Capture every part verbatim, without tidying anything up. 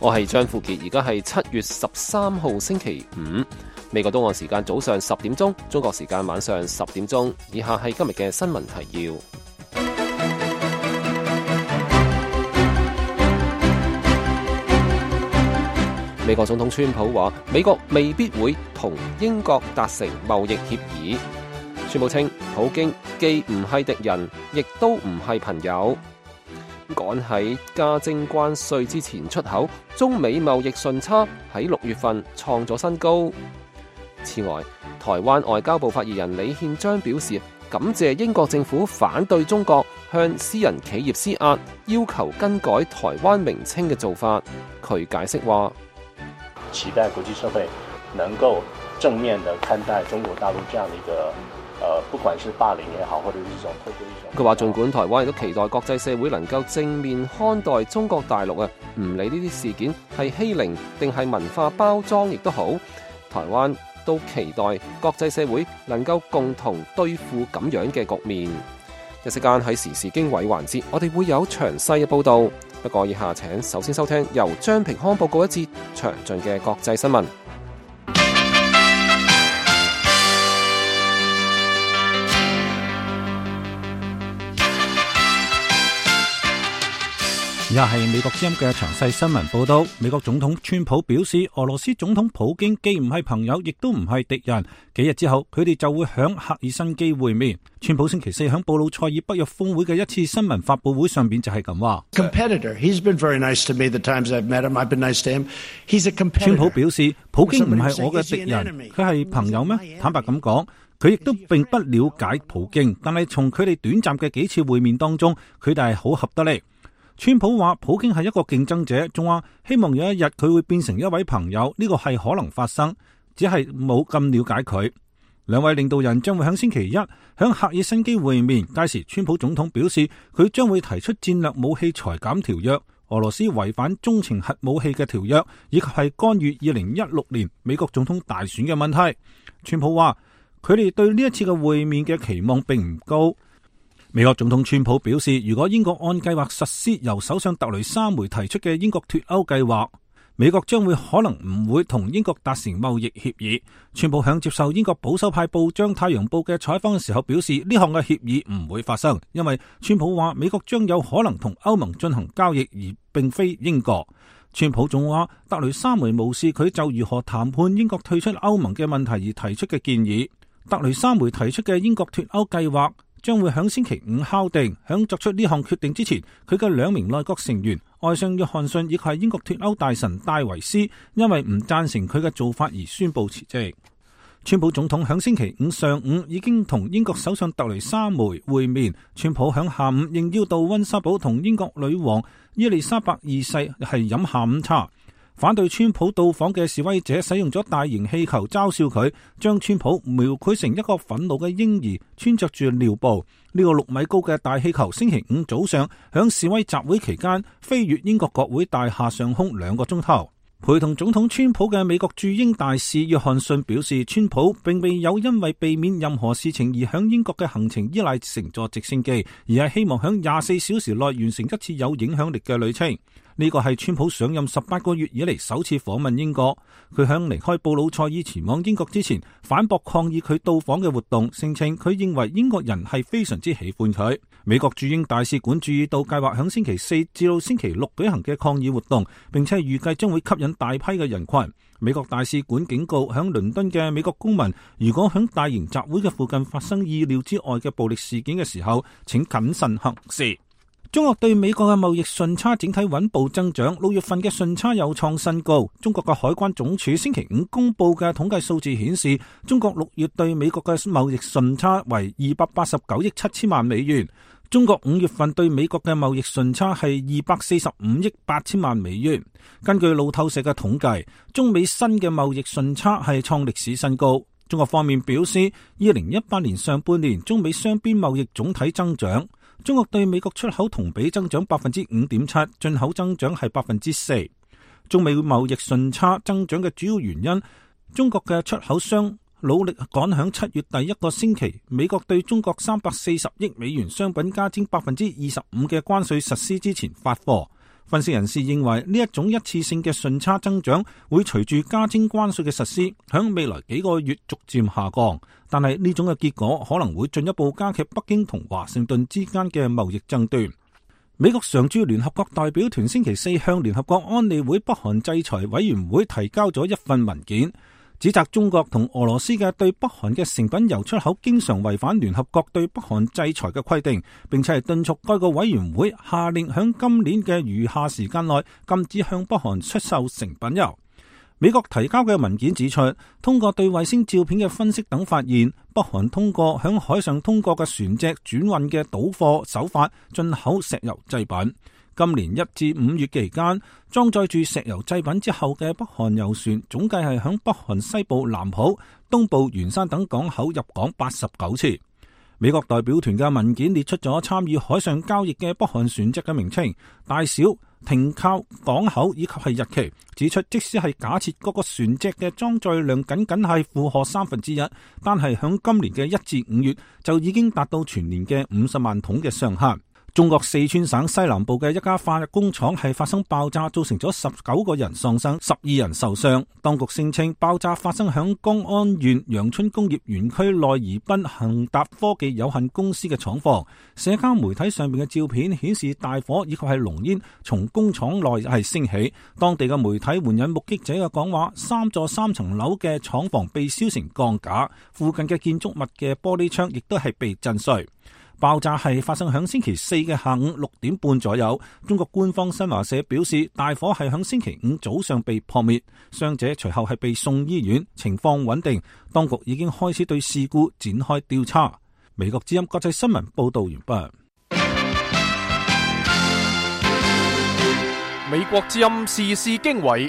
我係張富傑，而家係七月十三號星期五，美國東岸時間早上十點鐘，中國時間晚上十點鐘。以下係今日嘅新聞提要。美國總統川普話，美國未必會同英國達成貿易協議。川普稱，普京既唔係敵人，亦都唔係朋友。趕喺加徵關稅之前出口，中美貿易順差喺六月份創咗新高。此外，台灣外交部發言人李憲章表示，感謝英國政府反對中國向私人企業施壓，要求更改台灣名稱嘅做法。佢解釋話， 期待國際社會能夠正面地看待中國大陸這樣的一個呃，不管是霸凌也好，或者是這種透過一種，佢話儘管台灣亦都期待國際社會能夠正面看待中國大陸啊，唔理呢啲事件係欺凌定係文化包裝，亦都好，台灣都期待國際社會能夠共同對付咁樣嘅局面。一時間喺時事經緯環節，我哋會有詳細嘅報導。不過以下請首先收聽由張平康報告一節詳盡嘅國際新聞。 而家係美國之音嘅詳細新聞報道。美國總統川普表示，俄羅斯總統普京既唔係朋友，亦都唔係敵人。幾日之後，佢哋就會響赫爾辛基會面。川普星期四響布魯塞爾北約峰會嘅一次新聞發佈會上邊就係咁話。 Competitor, he's been very nice to me the times I've met him. I've been nice to him. He's a competitor. 川普表示，普京唔係我嘅敵人，佢係朋友咩？坦白咁講，佢亦都並不了解普京，但係從佢哋短暫嘅幾次會面當中，佢哋係好合得嚟。川普話普京係一個競爭者，仲話希望有一日佢會變成一位朋友，呢個係可能發生，只係冇咁了解佢。兩位領導人將會喺星期一喺赫爾辛基會面，屆時川普總統表示佢將會提出戰略武器裁減條約、俄羅斯違反中程核武器嘅條約，以及係干預二零一六年美國總統大選嘅問題。川普話佢哋對呢一次嘅會面嘅期望並唔高。美國總統川普表示，如果英國按計劃實施由首相特雷莎梅提出嘅英國脫歐計劃，美國將會可能唔會同英國達成貿易協議。川普響接受英國保守派報章《太陽報》嘅採訪嘅時候表示，呢項嘅協議唔會發生，因為川普話美國將有可能同歐盟進行交易，而並非英國。川普仲話特雷莎梅無視佢就如何談判英國退出歐盟嘅問題而提出嘅建議。特雷莎梅提出嘅英國脫歐計劃將會響星期五敲定。響作出呢項決定之前，佢嘅兩名內閣成員外相約翰遜以及係英國脫歐大臣戴維斯，因為唔贊成佢嘅做法而宣布辭職。川普總統響星期五上午已經同英國首相特雷莎梅會面。川普響下午應邀到溫莎堡同英國女王伊麗莎白二世係飲下午茶。反對川普到訪嘅示威者使用咗大型氣球嘲笑佢，將川普描繪成一個憤怒嘅嬰兒穿着住尿布。呢個六米高嘅大氣球星期五早上響示威集會期間飛越英國國會大廈上空兩個鐘頭。陪同總統川普嘅美國駐英大使約翰遜表示，川普並未有因為避免任何事情而響英國嘅行程依賴乘坐直升機，而係希望響廿四小時內完成一次有影響力嘅旅程。呢個係川普上任十八個月以嚟首次訪問英國。佢響離開布魯塞爾前往英國之前，反駁抗議佢到訪嘅活動，聲稱佢認為英國人係非常之喜歡佢。美國駐英大使館注意到計劃響星期四至到星期六舉行嘅抗議活動，並且預計將會吸引大批嘅人群。美國大使館警告響倫敦嘅美國公民，如果響大型集會嘅附近發生意料之外嘅暴力事件嘅時候，請謹慎行事。中國對美國嘅貿易順差整體穩步增長，六月份嘅順差又創新高。中國嘅海關總署星期五公布嘅統計數字顯示，中國六月對美國嘅貿易順差為二百八十九億七千萬美元。中國五月份對美國嘅貿易順差係二百四十五億八千萬美元。根據路透社嘅統計，中美新嘅貿易順差係創歷史新高。中國方面表示，二零一八年上半年中美雙邊貿易總體增長，中國對美國出口同比增長百分之五點七，進口增長係百分之四。中美貿易順差增長嘅主要原因，中國嘅出口商努力趕響七月第一個星期，美國對中國三百四十億美元商品加徵百分之二十五嘅關稅實施之前發貨。 分析人士認為呢一種一次性嘅順差增長會隨住加徵關稅嘅實施，響未來幾個月逐漸下降。但係呢種嘅結果可能會進一步加劇北京同華盛頓之間嘅貿易爭端。美國常駐聯合國代表團星期四向聯合國安理會北韓制裁委員會提交咗一份文件，指責中國同俄羅斯嘅對北韓嘅成品油出口經常違反聯合國對北韓制裁嘅規定，並且係敦促該個委員會下令響今年嘅餘下時間內禁止向北韓出售成品油。美國提交嘅文件指出，通過對衛星照片嘅分析等發現，北韓通過響海上通過嘅船隻轉運嘅倒貨手法進口石油製品。今年一至五月期間，裝載住石油製品之後嘅北韓油船總計係響北韓西部南浦、東部元山等港口入港八十九次。美國代表團嘅文件列出咗參與海上交易嘅北韓船隻嘅名稱、大小、停靠港口以及係日期，指出即使係假設嗰個船隻嘅裝載量僅僅係負荷三分之一，但係響今年嘅一至五月就已經達到全年嘅五十萬桶嘅上限。中國四川省西南部嘅一家化工廠係發生爆炸，造成咗十九個人喪生，十二人受傷。當局聲稱爆炸發生響江安縣陽春工業園區內宜賓恒達科技有限公司嘅廠房。社交媒體上面嘅照片顯示大火以及係濃煙從工廠內係升起。當地嘅媒體援引目擊者嘅講話，三座三層樓嘅廠房被燒成鋼架，附近嘅建築物嘅玻璃窗亦都係被震碎。爆炸係發生響星期四嘅下午六點半左右。中國官方新華社表示，大火係響星期五早上被撲滅，傷者隨後係被送醫院，情況穩定。當局已經開始對事故展開調查。美國之音國際新聞報道完畢。 美國之音時事經緯。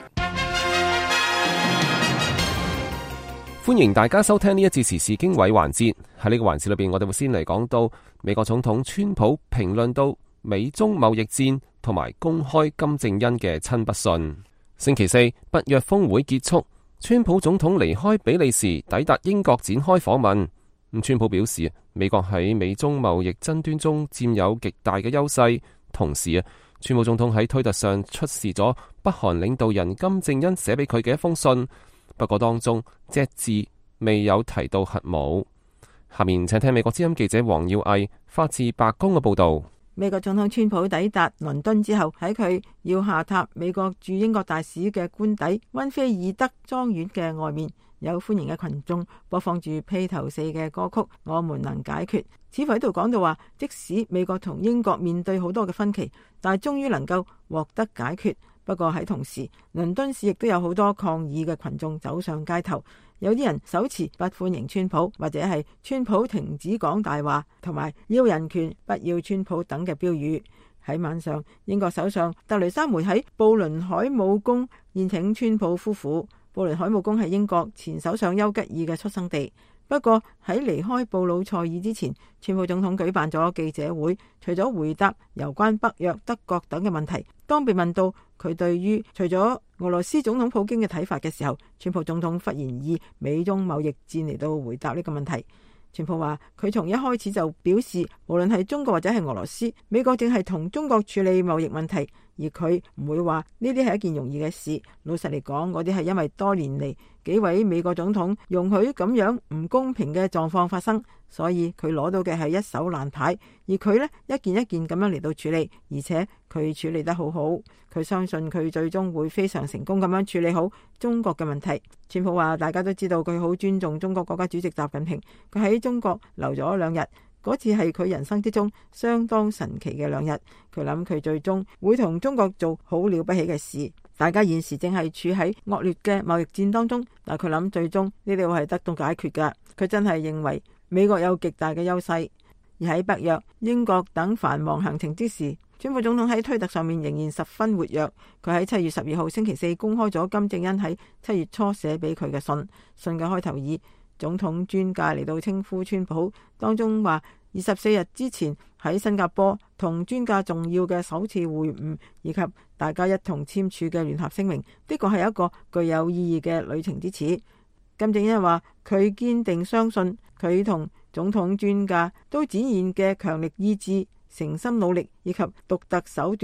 歡迎大家收聽呢一節時事經緯環節。喺呢個環節裏邊，我哋會先嚟講到美國總統川普評論到美中貿易戰同埋公開金正恩嘅親筆信。星期四北約峰會結束，川普總統離開比利時，抵達英國展開訪問。咁川普表示，美國喺美中貿易爭端中佔有極大嘅優勢。同時啊，川普總統喺推特上出示咗北韓領導人金正恩寫俾佢嘅一封信。不過當中隻字未有提到核武。下面請聽美國之音記者黃耀毅發自白宮嘅報道。 美國總統川普抵達倫敦之後，喺佢要下榻美國駐英國大使嘅官邸溫菲爾德莊園嘅外面，有歡迎嘅群眾播放住披頭四嘅歌曲《我們能解決》，似乎喺度講到話，即使美國同英國面對好多嘅分歧，但係終於能夠獲得解決。不過喺同時，倫敦市亦都有好多抗議嘅群眾走上街頭，有啲人手持不歡迎川普，或者係川普停止講大話，同埋要人權不要川普等嘅標語。喺晚上，英國首相特雷莎梅喺布倫海姆宮宴請川普夫婦。布倫海姆宮係英國前首相丘吉爾嘅出生地。不過喺離開布魯塞爾之前，川普總統舉辦咗記者會，除咗回答有關北約、德國等嘅問題，當被問到佢對於除咗俄羅斯總統普京嘅睇法嘅時候，川普總統忽然以美中貿易戰嚟到回答呢個問題。川普話佢從一開始就表示，無論係中國或者係俄羅斯，美國正係同中國處理貿易問題，而佢唔會話呢啲係一件容易嘅事。老實嚟講，嗰啲係因為多年嚟幾位美國總統容許咁樣唔公平嘅狀況發生，所以佢攞到嘅係一手爛牌，而佢呢，一件一件咁樣嚟到處理，而且佢處理得好好。佢相信佢最終會非常成功咁樣處理好中國嘅問題。川普話大家都知道佢好尊重中國國家主席習近平，佢喺中國留咗兩日，嗰次係佢人生之中相當神奇嘅兩日。佢諗佢最終會同中國做好了不起嘅事。大家現時正係處喺惡劣嘅貿易戰當中，但佢諗最終呢啲會係得到解決㗎。佢真係認為美國有極大嘅優勢。而喺北約、英國等繁忙行程之時，川普總統喺推特上面仍然十分活躍。佢喺七月十二號星期四公開咗金正恩喺七月初寫俾佢嘅信，信嘅開頭以總統尊駕嚟到稱呼川普，當中話二十四日之前喺新加坡同尊駕重要嘅首次會晤，以及大家一同簽署嘅聯合聲明，的確係一個具有意義嘅旅程之始。金正恩話佢堅定相信佢同總統尊駕都展現嘅強力意志、誠心努力以及獨特手段，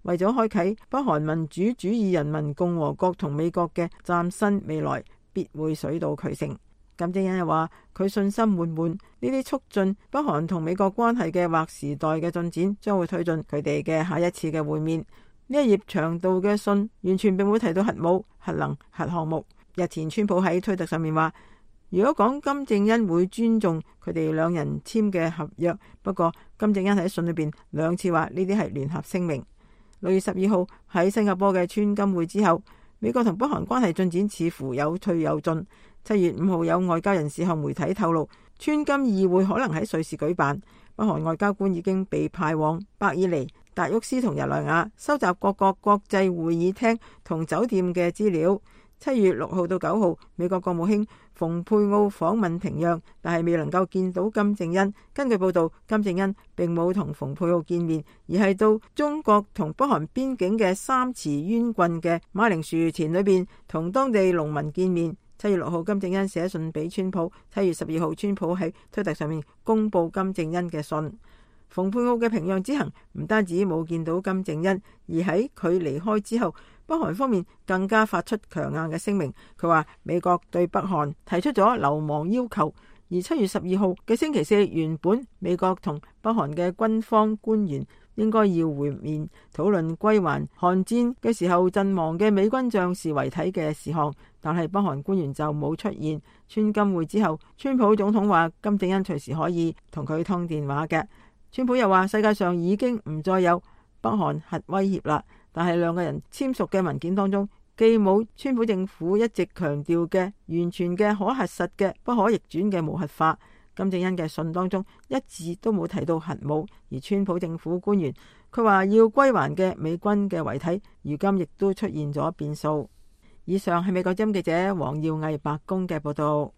為咗開啟北韓民主主義人民共和國同美國嘅嶄新未來，必會水到渠成。金正恩又話佢信心滿滿，呢啲促進北韓同美國關係嘅劃時代嘅進展，將會推進佢哋嘅下一次嘅會面。呢一頁長度嘅信完全並冇提到核武、核能、核項目。日前川普喺推特上面話，如果講金正恩會尊重佢哋兩人簽嘅合約，不過金正恩喺信裏邊兩次話呢啲係聯合聲明。六月十二號喺新加坡嘅川金會之後，美國同北韓關係進展似乎有退有進。七月五號有外交人士向媒體透露，川金議會可能喺瑞士舉辦，北韓外交官已經被派往伯爾尼、達沃斯同日內瓦收集各國國際會議廳同酒店嘅資料。七月六號到九號，美國國務卿蓬佩奧訪問平壤，但係未能夠見到金正恩。根據報道，金正恩並冇同蓬佩奧見面，而係到中國同北韓邊境嘅三池淵郡嘅馬鈴薯田裏邊同當地農民見面。七月六號，金正恩寫信俾川普。七月十二號，川普喺推特上面公布金正恩嘅信。蓬佩奧嘅平壤之行唔單止冇見到金正恩，而喺佢離開之後，北韓方面更加發出強硬嘅聲明。佢話美國對北韓提出咗流亡要求。而七月十二號嘅星期四，原本美國同北韓嘅軍方官員應該要會面，討論歸還韓戰嘅時候陣亡嘅美軍將士遺體嘅事項，但係北韓官員就冇出現。川金會之後，川普總統話金正恩隨時可以同佢通電話嘅。川普又話世界上已經唔再有北韓核威脅啦，但係兩個人簽署嘅文件當中，既冇川普政府一直強調嘅完全嘅可核實嘅不可逆轉嘅無核化。金正恩嘅信當中一字都冇提到核武，而川普政府官員佢話要歸還嘅美軍嘅遺體，如今亦都出現咗變數。以上係美國之音記者黃耀毅白宮嘅報道。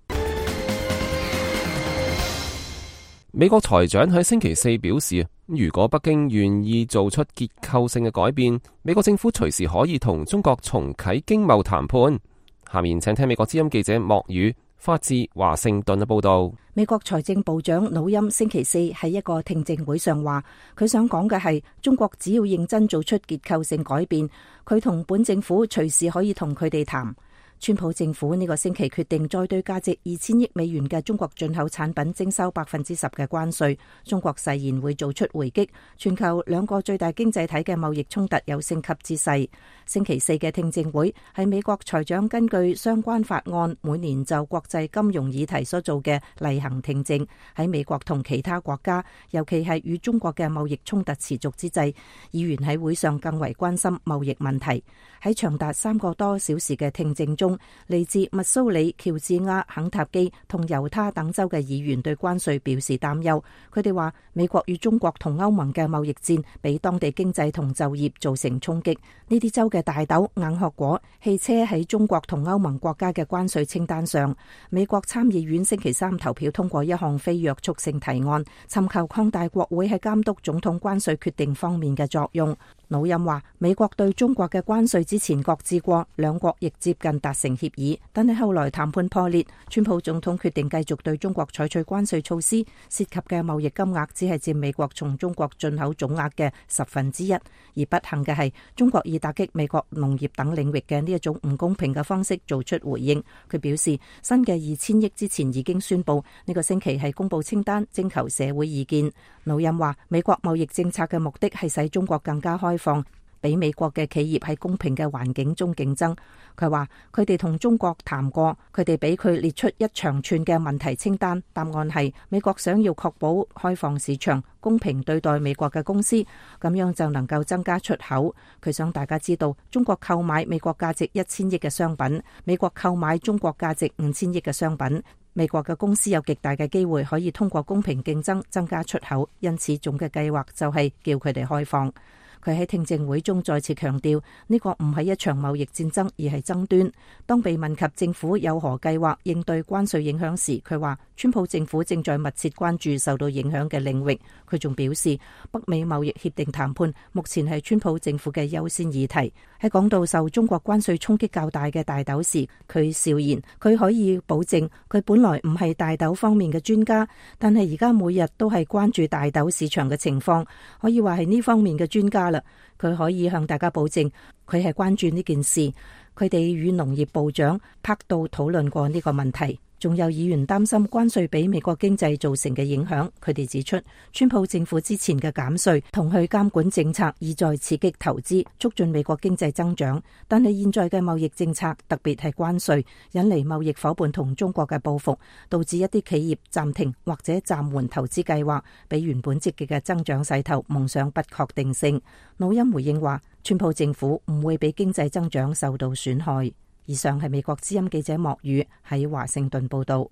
美國財長喺星期四表示，如果北京願意做出結構性嘅改變，美國政府隨時可以同中國重啟經貿談判。下面請聽美國之音記者莫宇發自華盛頓嘅報道。 美國財政部長努欽星期四喺一個聽證會上話，佢想講嘅係中國只要認真做出結構性改變，佢同本政府隨時可以同佢哋談。川普政府呢個星期決定再對價值二千億美元嘅中國進口產品徵收百分之十嘅關稅，中國誓言會做出回擊。全球兩個最大經濟體嘅貿易衝突有升級之勢。星期四嘅聽證會係美國財長根據相關法案每年就國際金融議題所做嘅例行聽證。喺美國同其他國家，尤其係與中國嘅貿易衝突持續之際，議員喺會上更為關心貿易問題。喺長達三個多小時嘅聽證中，嚟自密蘇里、喬治亞、肯塔基同猶他等州嘅議員對關稅表示擔憂。佢哋話美國與中國同歐盟嘅貿易戰俾當地經濟同就業造成衝擊。呢啲州嘅大豆、硬殼果、汽車喺中國同歐盟國家嘅關稅清單上。美國參議院星期三投票通過一項非約束性提案，尋求擴大國會喺監督總統關稅決定方面嘅作用。努欽話美國對中國嘅關稅之前擱置過，兩國亦接近達成協議，但係後來談判破裂，川普總統決定繼續對中國採取關稅措施，涉及嘅貿易金額只係佔美國從中國進口總額嘅十分之一。而不幸嘅係，中國以打擊美國農業等領域嘅呢一種唔公平嘅方式做出回應。佢表示，新嘅二千億之前已經宣布，呢個星期係公布清單，徵求社會意見。努欽話，美國貿易政策嘅目的係使中國更加開放，俾美國嘅企業喺公平嘅環境中競爭。佢話佢哋同中國談過，佢哋俾佢列出一長串嘅問題清單，答案係美國想要確保開放市場，公平對待美國嘅公司，咁樣就能夠增加出口。佢想大家知道，中國購買美國價值一千億嘅商品，美國購買中國價值五千億嘅商品，美國嘅公司有極大嘅機會可以通過公平競爭增加出口，因此總嘅計劃就係叫佢哋開放。佢喺聽證會中再次強調，呢個唔係一場貿易戰爭，而係爭端。當被問及政府有何計劃應對關稅影響時，佢話川普政府正在密切關注受到影響嘅領域。佢仲表示，北美貿易協定談判目前係川普政府嘅優先議題。喺講到受中國關稅衝擊較大嘅大豆時，佢笑言佢可以保證佢本來唔係大豆方面嘅專家，但係而家每日都係關注大豆市場嘅情況，可以話係呢方面嘅專家。 家啦。佢可以向大家保證，佢係關注呢件事。佢哋與農業部長柏杜討論過呢個問題。仲有議員擔心關稅俾美國經濟造成嘅影響。佢哋指出，川普政府之前嘅減稅同去監管政策意在刺激投資，促進美國經濟增長。但係現在嘅貿易政策，特別係關稅，引嚟貿易夥伴同中國嘅報復，導致一啲企業暫停或者暫緩投資計劃，俾原本積極嘅增長勢頭蒙上不確定性。努欽回應話，川普政府唔會俾經濟增長受到損害。以上係美國之音記者莫宇喺華盛頓報道。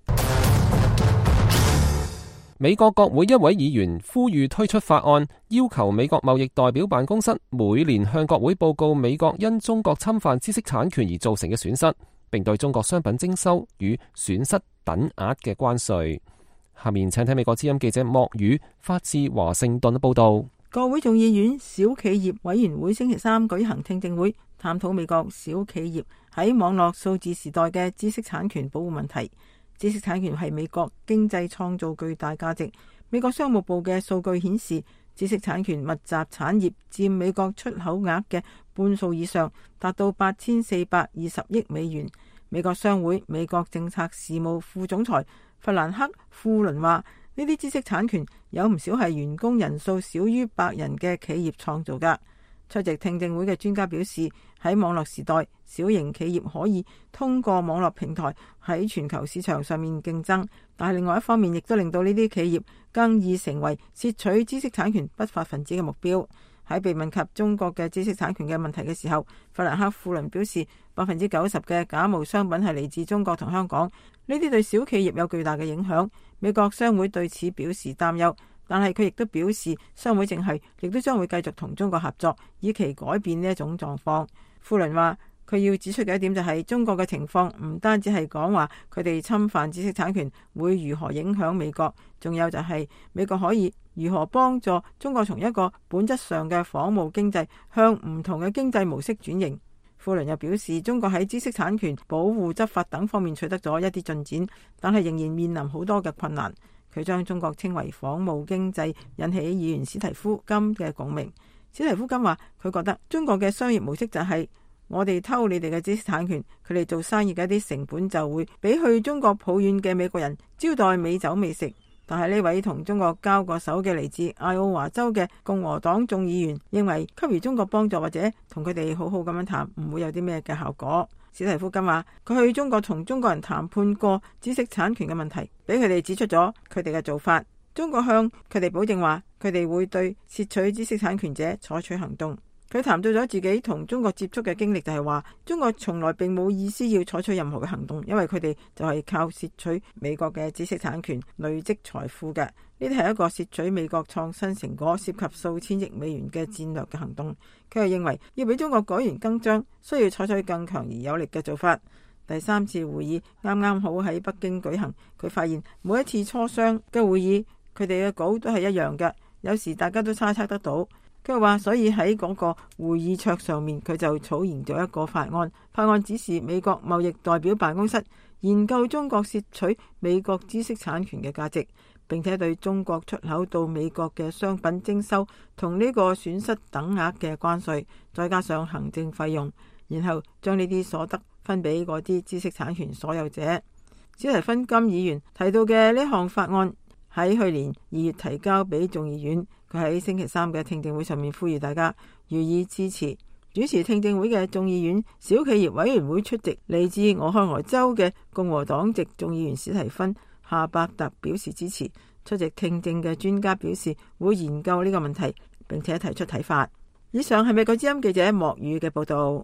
美國國會一位議員呼籲推出法案，要求美國貿易代表辦公室每年向國會報告美國因中國侵犯知識產權而造成嘅損失，並對中國商品徵收與損失等額嘅關稅。下面請睇美國之音記者莫宇發自華盛頓嘅報道。 國會眾議院小企業委員會星期三舉行聽證會，探討美國小企業喺網絡數字時代嘅知識產權保護問題。知識產權係美國經濟創造巨大價值。美國商務部嘅數據顯示，知識產權密集產業佔美國出口額嘅半數以上，達到八千四百二十億美元。美國商會美國政策事務副總裁弗蘭克·富倫話，呢啲知識產權有唔少係員工人數少於百人嘅企業創造㗎。出席聽證會嘅專家表示，喺網絡時代，小型企業可以通過網絡平台喺全球市場上面競爭，但係另外一方面亦都令到呢啲企業更易成為竊取知識產權不法分子嘅目標。喺被問及中國嘅知識產權嘅問題嘅時候，弗蘭克·富倫表示，百分之九十嘅假冒商品係嚟自中國同香港，呢啲對小企業有巨大嘅影響。美國商會對此表示擔憂，但係佢亦都表示，商會正係亦都將會繼續同中國合作，以期改變呢一種狀況。富倫話，佢要指出嘅一點就係，中國嘅情況唔單止係講話佢哋侵犯知識產權會如何影響美國，仲有就係美國可以如何幫助中國從一個本質上嘅仿冒經濟向唔同嘅經濟模式轉型。富倫又表示，中國喺知識產權保護執法等方面取得咗一啲進展，但係仍然面臨好多嘅困難。佢將中國稱為仿冒經濟，引起議員史提夫金嘅共鳴。史提夫金話，佢覺得中國嘅商業模式就係我哋偷你哋嘅知識產權，佢哋做生意嘅一啲成本就會比去中國抱怨嘅美國人招待美酒美食。但係呢位同中國交過手嘅嚟自艾奧華州嘅共和黨眾議員認為，給予中國幫助或者同佢哋好好咁樣談，唔會有啲咩嘅效果。史提夫金話，佢去中國同中國人談判過知識產權嘅問題，俾佢哋指出咗佢哋嘅做法。中國向佢哋保證話，佢哋會對竊取知識產權者採取行動。佢談到咗自己同中國接觸嘅經歷，就係話中國從來並冇意思要採取任何嘅行動，因為佢哋就係靠竊取美國嘅知識產權累積財富嘅。呢啲係一個竊取美國創新成果涉及數千億美元嘅戰略嘅行動。佢又認為要俾中國改弦更張，需要採取更強而有力嘅做法。第三次會議啱啱好喺北京舉行，佢發現每一次磋商嘅會議，佢哋嘅稿都係一樣嘅，有時大家都猜測得到。佢話，所以喺嗰個會議桌上面，佢就草擬咗一個法案。法案指示美國貿易代表辦公室研究中國竊取美國知識產權嘅價值，並且對中國出口到美國嘅商品徵收同呢個損失等額嘅關稅，再加上行政費用，然後將呢啲所得分俾嗰啲知識產權所有者。史提芬金議員提到嘅呢項法案喺去年二月提交俾眾議院。佢喺星期三嘅聽證會上面呼籲大家予以支持。主持聽證會嘅眾議院小企業委員會出席嚟自俄亥俄州嘅共和黨籍眾議員史提芬夏伯特表示支持。出席聽證嘅專家表示會研究呢個問題，並且提出睇法。以上係美國之音記者莫宇嘅報道。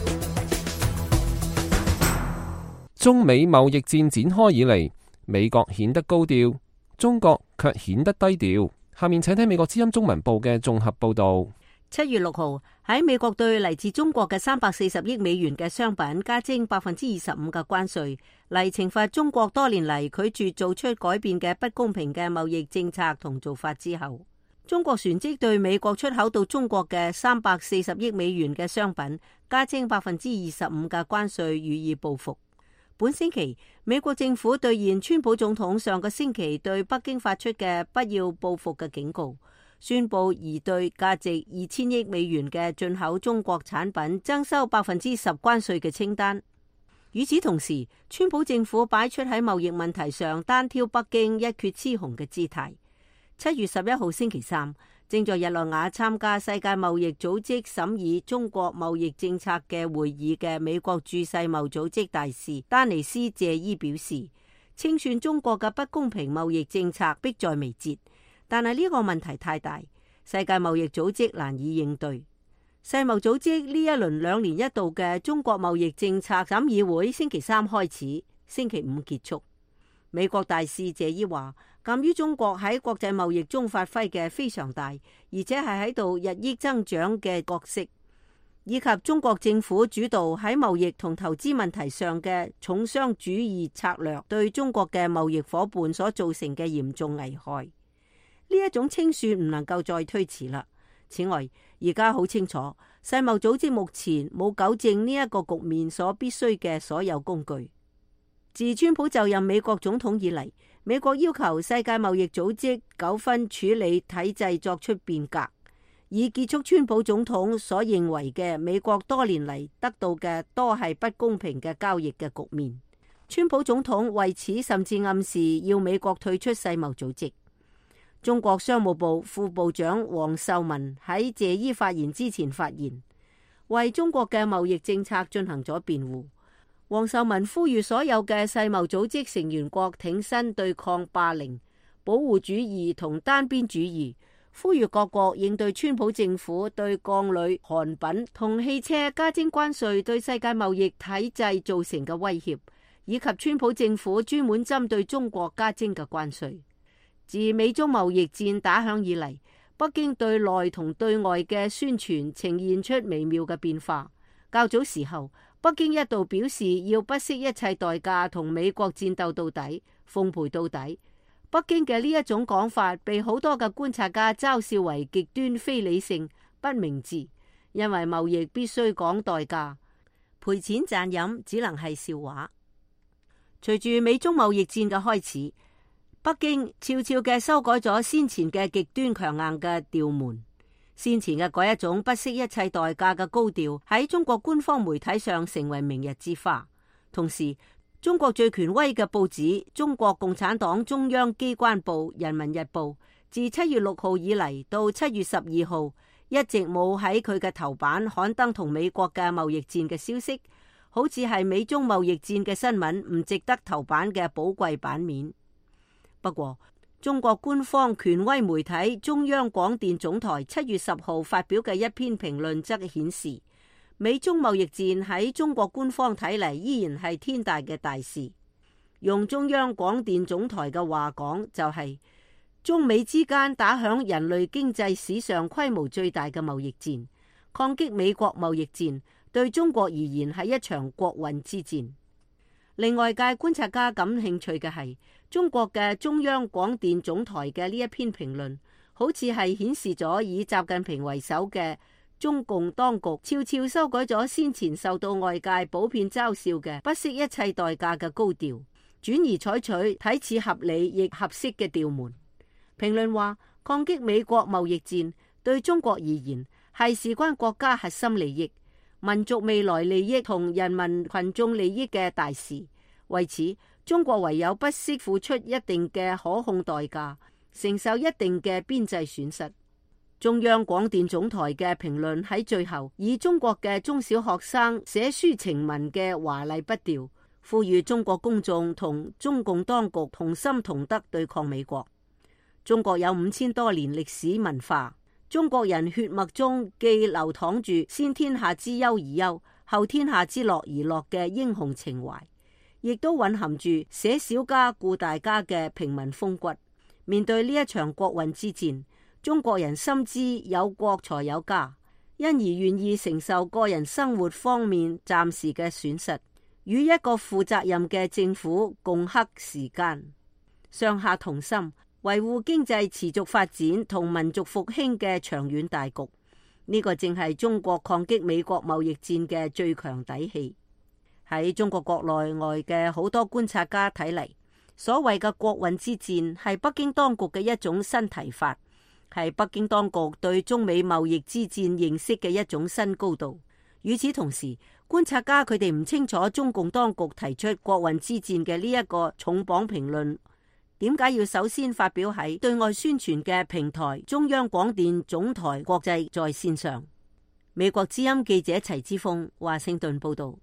中美貿易戰展開以嚟，美國顯得高調，中國卻顯得低調。下面請聽美國之音中文部嘅綜合報道。 七月六號喺美國對嚟自中國嘅三百四十億美元嘅商品加徵百分之二十五嘅關稅，嚟懲罰中國多年嚟拒絕做出改變嘅不公平嘅貿易政策同做法之後，中國旋即對美國出口到中國嘅三百四十億美元嘅商品加徵百分之二十五嘅關稅予以報復。本星期，美國政府兌現川普總統上個星期對北京發出嘅不要報復嘅警告。 宣布擬對價值二千億美元嘅進口中國產品徵收百分之十關稅嘅清單。與此同時，川普政府擺出喺貿易問題上單挑北京一決雌雄嘅姿態。七月十一號星期三，正在日內瓦參加世界貿易組織審議中國貿易政策嘅會議嘅美國駐世貿組織大使丹尼斯謝伊表示，清算中國嘅不公平貿易政策迫在眉睫，但係呢個問題太大，世界貿易組織難以應對。世貿組織呢一輪兩年一度嘅中國貿易政策審議會星期三開始，星期五結束。美國大使謝伊話，鑒於中國喺國際貿易中發揮嘅非常大，而且係喺度日益增長嘅角色，以及中國政府主導喺貿易同投資問題上嘅重商主義策略對中國嘅貿易夥伴所造成嘅嚴重危害，呢一種清算唔能夠再推遲啦。此外，而家好清楚，世貿組織目前冇糾正呢一個局面所必須嘅所有工具。自川普就任美國總統以嚟，美國要求世界貿易組織糾紛處理體制作出變革，以結束川普總統所認為嘅美國多年嚟得到嘅多係不公平嘅交易嘅局面。川普總統為此甚至暗示要美國退出世貿組織。中國商務部副部長王受文喺謝伊發言之前發言，為中國嘅貿易政策進行咗辯護。王受文呼籲所有嘅世貿組織成員國挺身對抗霸凌、保護主義同單邊主義，呼籲各國應對川普政府對鋼鋁、韓品同汽車加徵關稅對世界貿易體制造成嘅威脅，以及川普政府專門針對中國加徵嘅關稅。自美中貿易戰打響以嚟，北京對內同對外嘅宣傳呈現出微妙嘅變化。較早時候，北京一度表示要不惜一切代價同美國戰鬥到底、奉陪到底。北京嘅呢一種講法被好多嘅觀察家嘲笑為極端非理性、不明智，因為貿易必須講代價，賠錢賺飲只能係笑話。隨住美中貿易戰嘅開始，北京悄悄嘅修改咗先前嘅極端強硬嘅調門，先前嘅嗰一種不惜一切代價嘅高調喺中國官方媒體上成為明日之花。同時，中國最權威嘅報紙中國共產黨中央機關報《人民日報》自七月六號以嚟到七月十二號，一直冇喺佢嘅頭版刊登同美國嘅貿易戰嘅消息，好似係美中貿易戰嘅新聞唔值得頭版嘅寶貴版面。不過，中國官方權威媒體中央廣電總台七月十號發表嘅一篇評論則顯示，美中貿易戰喺中國官方睇嚟依然係天大嘅大事。用中央廣電總台嘅話講，就係、是、中美之間打響人類經濟史上規模最大嘅貿易戰，抗擊美國貿易戰對中國而言係一場國運之戰。令外界觀察家感興趣嘅係，中國嘅中央廣電總台嘅呢一篇評論，好似係顯示咗以習近平為首嘅中共當局悄悄修改咗先前受到外界普遍嘲笑嘅不惜一切代價嘅高調，轉而採取睇似合理亦合適嘅調門。評論話，抗擊美國貿易戰對中國而言係事關國家核心利益、民族未來利益同人民群眾利益嘅大事，為此中國唯有不惜付出一定嘅可控代價，承受一定嘅邊際損失。中央廣電總台嘅評論喺最後以中國嘅中小學生寫書情文嘅華麗筆調，呼籲中國公眾同中共當局同心同德對抗美國。中國有五千多年歷史文化，中國人血脈中既流淌住先天下之憂而憂，後天下之樂而樂嘅英雄情懷，亦都蘊含住捨小家顧大家嘅平民風骨。面對呢一場國運之戰，中國人深知有國才有家，因而願意承受個人生活方面暫時嘅損失，與一個負責任嘅政府共克時艱，上下同心，維護經濟持續發展同民族復興嘅長遠大局。呢、這個正係中國抗擊美國貿易戰嘅最強底氣。喺中國國內外嘅好多觀察家睇嚟，所謂嘅國運之戰係北京當局嘅一種新提法， 係北京當局對中美貿易之戰認識嘅一種新高度。與此同時，觀察家佢哋唔清楚中共當局提出國運之戰嘅呢一個重磅評論，點解要首先發表喺對外宣傳嘅平台中央廣電總台國際在線上？美國之音記者齊之鋒華盛頓報道。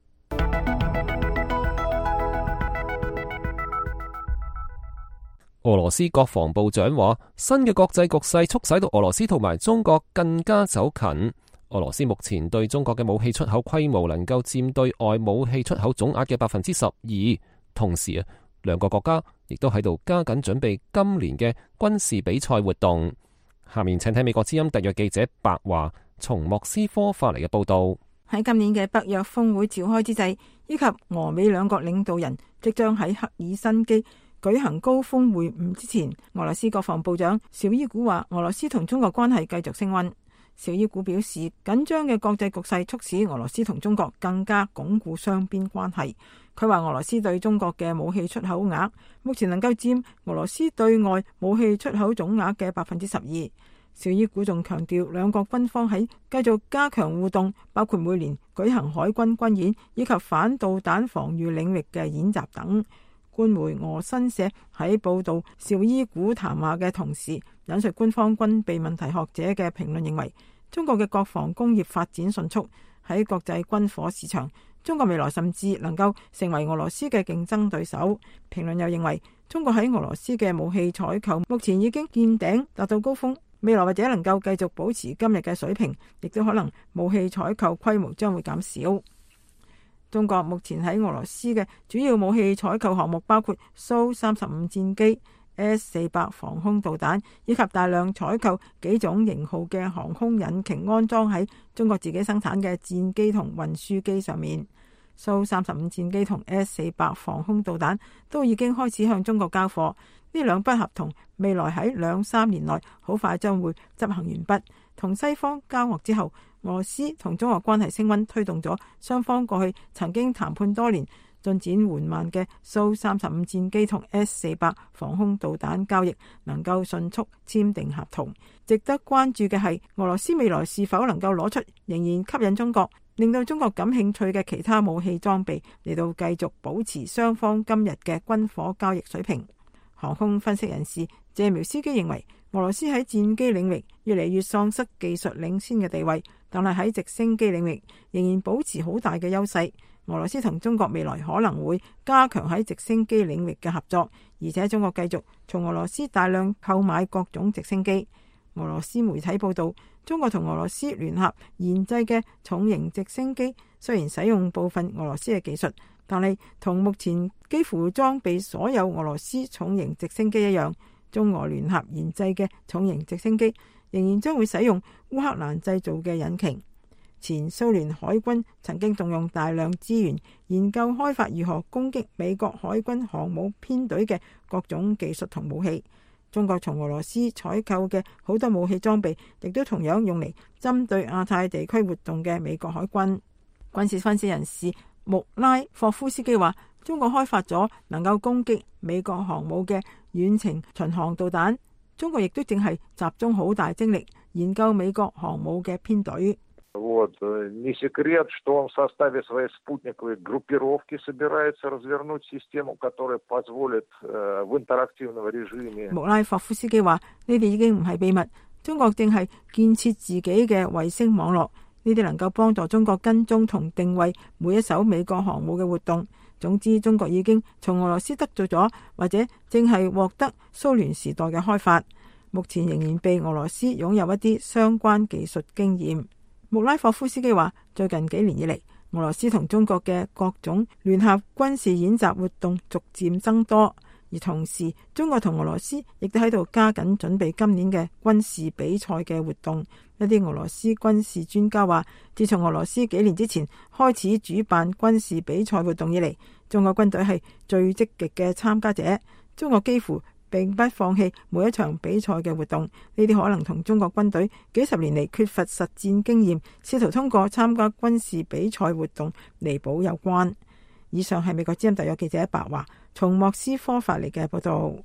俄羅斯國防部長話，新嘅國際局勢促使到俄羅斯同埋中國更加走近。俄羅斯目前對中國嘅武器出口規模能夠佔對外武器出口總額嘅百分之十二。同時啊，兩個國家亦都喺度加緊準備今年嘅軍事比賽活動。下面請睇美國之音特約記者白華從莫斯科發嚟嘅報道。 喺今年嘅北約峰會召開之際，以及俄美兩國領導人即將喺赫爾辛基舉行高峰會晤之前，俄羅斯國防部長紹伊古話，俄羅斯同中國關係繼續升溫。紹伊古表示，緊張嘅國際局勢促使俄羅斯同中國更加鞏固雙邊關係。佢話俄羅斯對中國嘅武器出口額目前能夠佔俄羅斯對外武器出口總額嘅百分之十二。紹伊古仲強調，兩國軍方喺繼續加強互動，包括每年舉行海軍軍演以及反導彈防禦領域嘅演習等。官媒俄新社喺報道紹伊古談話嘅同時，引述官方軍備問題學者嘅評論，認為中國嘅國防工業發展迅速，喺國際軍火市場，中國未來甚至能夠成為俄羅斯嘅競爭對手。評論又認為，中國喺俄羅斯嘅武器採購目前已經見頂，達到高峰，未來或者能夠繼續保持今日嘅水平，亦都可能武器採購規模將會減少。中國目前喺俄羅斯嘅主要武器採購項目包括蘇三十五戰機、S 四百防空導彈，以及大量採購幾種型號嘅航空引擎安裝喺中國自己生產嘅戰機同運輸機上面。蘇三十五戰機同 S 四百防空導彈都已經開始向中國交貨，呢兩筆合同未來喺兩三年內好快將會執行完畢。同西方交惡之後，俄羅斯同中國關係升溫，推動咗雙方過去曾經談判多年、進展緩慢嘅蘇三十五戰機同 S 四百防空導彈交易能夠迅速簽訂合同。值得關注嘅係，俄羅斯未來是否能夠攞出仍然吸引中國、令到中國感興趣嘅其他武器裝備，嚟到繼續保持雙方今日嘅軍火交易水平。航空分析人士謝苗斯基認為，俄羅斯喺戰機領域越嚟越喪失技術領先嘅地位，但係喺直升機領域仍然保持好大嘅優勢。俄羅斯同中國未來可能會加強喺直升機領域嘅合作，而且中國繼續從俄羅斯大量購買各種直升機。俄羅斯媒體報道，中國同俄羅斯聯合研製嘅重型直升機雖然使用部分俄羅斯嘅技術，但係同目前幾乎裝備所有俄羅斯重型直升機一樣，中俄聯合研製嘅重型直升機仍然將會使用烏克蘭製造嘅引擎。前蘇聯海軍曾經動用大量資源研究開發如何攻擊美國海軍航母編隊嘅各種技術同武器。中國從俄羅斯採購嘅好多武器裝備，亦都同樣用嚟針對亞太地區活動嘅美國海軍。軍事分析人士穆拉霍夫斯基話，中國開發咗能夠攻擊美國航母嘅遠程巡航導彈，中國亦都正係集中好大精力研究美國航母嘅編隊。 Вот, не секрет, что он в составе своей спутниковой группировки собирается развернуть систему, которая позволит в интерактивном режиме。 穆拉霍夫斯基話：呢啲已經唔係秘密，中國正係建設自己嘅衛星網絡，呢啲能夠幫助中國跟蹤同定位每一艘美國航母嘅活動。總之，中國已經從俄羅斯得到咗，或者正係獲得蘇聯時代嘅開發，目前仍然被俄羅斯擁有一啲相關技術經驗。穆拉霍夫斯基話：最近幾年以嚟，俄羅斯同中國嘅各種聯合軍事演習活動逐漸增多，而同時中國同俄羅斯亦都喺度加緊準備今年嘅軍事比賽嘅活動。一啲俄羅斯軍事專家話，自從俄羅斯幾年之前開始主辦軍事比賽活動以嚟，中國軍隊係最積極嘅參加者。中國幾乎並不放棄每一場比賽嘅活動，呢啲可能同中國軍隊幾十年嚟缺乏實戰經驗，試圖通過參加軍事比賽活動彌補有關。以上係美國之音特約記者白華從莫斯科發嚟嘅報道。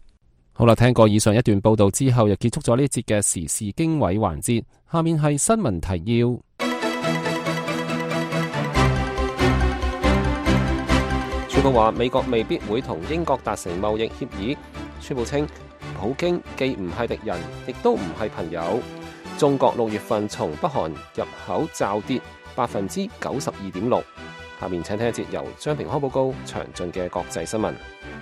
好啦，聽過以上一段報道之後，又結束咗呢節嘅時事經緯環節。下面係新聞提要。川普話美國未必會同英國達成貿易協議。川普稱普京既唔係敵人，亦都唔係朋友。中國六月份從北韓入口驟跌百分之九十二點六。下面請聽一節由張平康報告詳盡嘅國際新聞。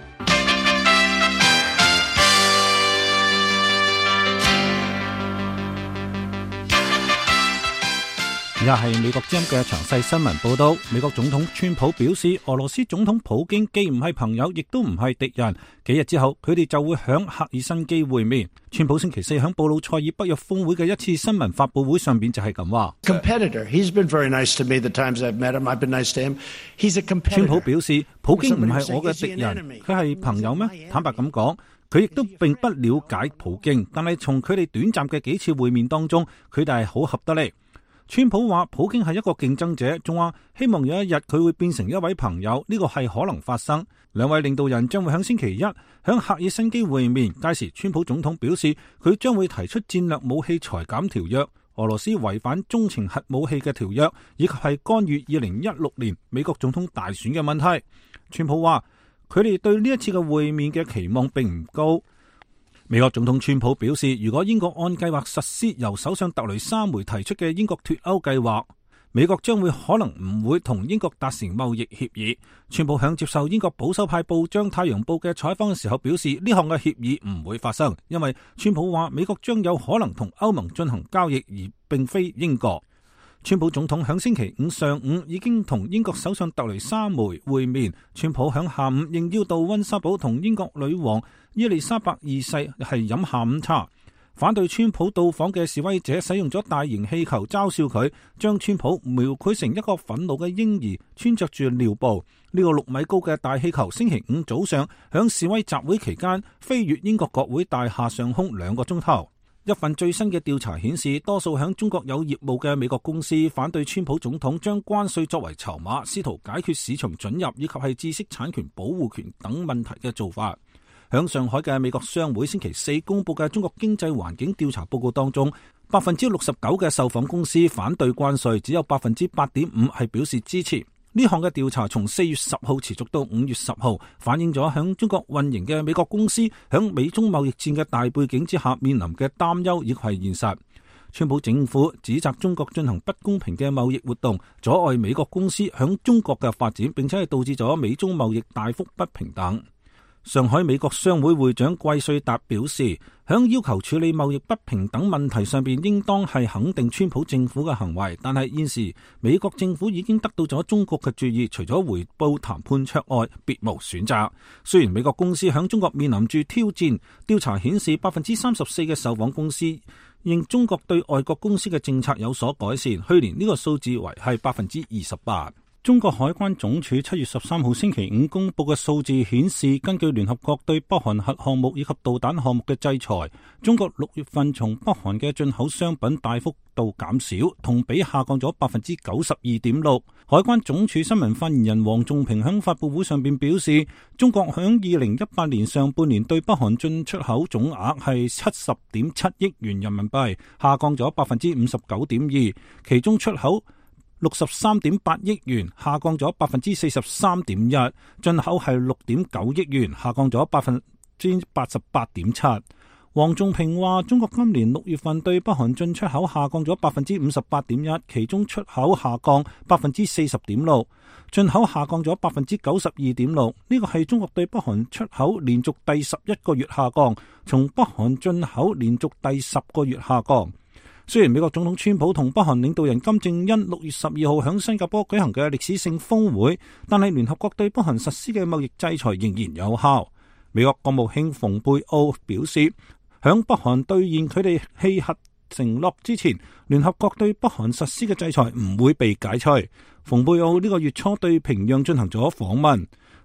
而家係美國之音嘅詳細新聞報道。美國總統川普表示，俄羅斯總統普京既唔係朋友，亦都唔係敵人。幾日之後，佢哋就會響赫爾辛基會面。川普星期四響布魯塞爾北約峰會嘅一次新聞發佈會上邊就係咁話。 Competitor, he's been very nice to me the times I've met him. I've been nice to him. He's a competitor. 川普表示，普京唔係我嘅敵人，佢係朋友咩？坦白咁講，佢亦都並不了解普京，但係從佢哋短暫嘅幾次會面當中，佢哋係好合得嚟。川普話普京係一個競爭者，仲話希望有一日佢會變成一位朋友，呢個係可能發生。兩位領導人將會喺星期一喺赫爾辛基會面，屆時川普總統表示佢將會提出戰略武器裁減條約、俄羅斯違反中程核武器嘅條約，以及係干預二零一六年美國總統大選嘅問題。川普話佢哋對呢一次嘅會面嘅期望並唔高。美國總統川普表示，如果英國按計劃實施由首相特雷莎梅提出嘅英國脫歐計劃，美國將會可能唔會同英國達成貿易協議。川普響接受英國保守派報章《太陽報》嘅採訪嘅時候表示，呢項嘅協議唔會發生，因為川普話美國將有可能同歐盟進行交易，而並非英國。川普總統響星期五上午已經同英國首相特雷莎梅會面。川普響下午應邀到溫莎堡同英國女王伊麗莎白二世係飲下午茶。反對川普到訪嘅示威者使用咗大型氣球嘲笑佢，將川普描繪成一個憤怒嘅嬰兒穿着住尿布。呢個六米高嘅大氣球星期五早上響示威集會期間飛越英國國會大廈上空兩個鐘頭。一份最新嘅調查顯示，多數響中國有業務嘅美國公司反對川普總統將關稅作為籌碼，試圖解決市場准入以及係知識產權保護權等問題嘅做法。響上海嘅美國商會星期四公布嘅中國經濟環境調查報告當中，百分之六十九嘅受訪公司反對關稅，只有百分之八點五係表示支持。呢項嘅調查從四月十號持續到五月十號，反映咗響中國運營嘅美國公司響美中貿易戰嘅大背景之下面臨嘅擔憂，亦係現實。川普政府指責中國進行不公平嘅貿易活動，阻礙美國公司響中國嘅發展，並且係導致咗美中貿易大幅不平等。上海美國商會會長季瑞達表示，響要求處理貿易不平等問題上邊，應當係肯定川普政府嘅行為。但係現時美國政府已經得到咗中國嘅注意，除咗回報談判桌外，別無選擇。雖然美國公司響中國面臨住挑戰，調查顯示百分之三十四嘅受訪公司認中國對外國公司嘅政策有所改善，去年呢個數字為係百分之二十八。中國海關總署七月十三號星期五公布嘅數字顯示，根據聯合國對北韓核項目以及導彈項目嘅制裁，中國六月份從北韓嘅進口商品大幅度減少，同比下降咗百分之九十二點六。海關總署新聞發言人黃仲平喺發佈會上邊表示，中國響二零一八年上半年對北韓進出口總額係七十點七億元人民幣，下降咗百分之五十九點二，其中出口六十三點八億元，下降咗百分之四十三點一；進口係六點九億元，下降咗百分之八十八點七。黃仲平話，中國今年六月份對北韓進出口下降咗百分之五十八點一，其中出口下降百分之四十點六，進口下降咗百分之九十二點六。呢個係中國對北韓出口連續第十一個月下降，從北韓進口連續第十個月下降。雖然美國總統川普同北韓領導人金正恩六月十二號喺新加坡舉行嘅歷史性峰會，但係聯合國對北韓實施嘅貿易制裁仍然有效。美國國務卿蓬佩奧表示，響北韓兌現佢哋棄核承諾之前，聯合國對北韓實施嘅制裁唔會被解除。蓬佩奧呢個月初對平壤進行咗訪問。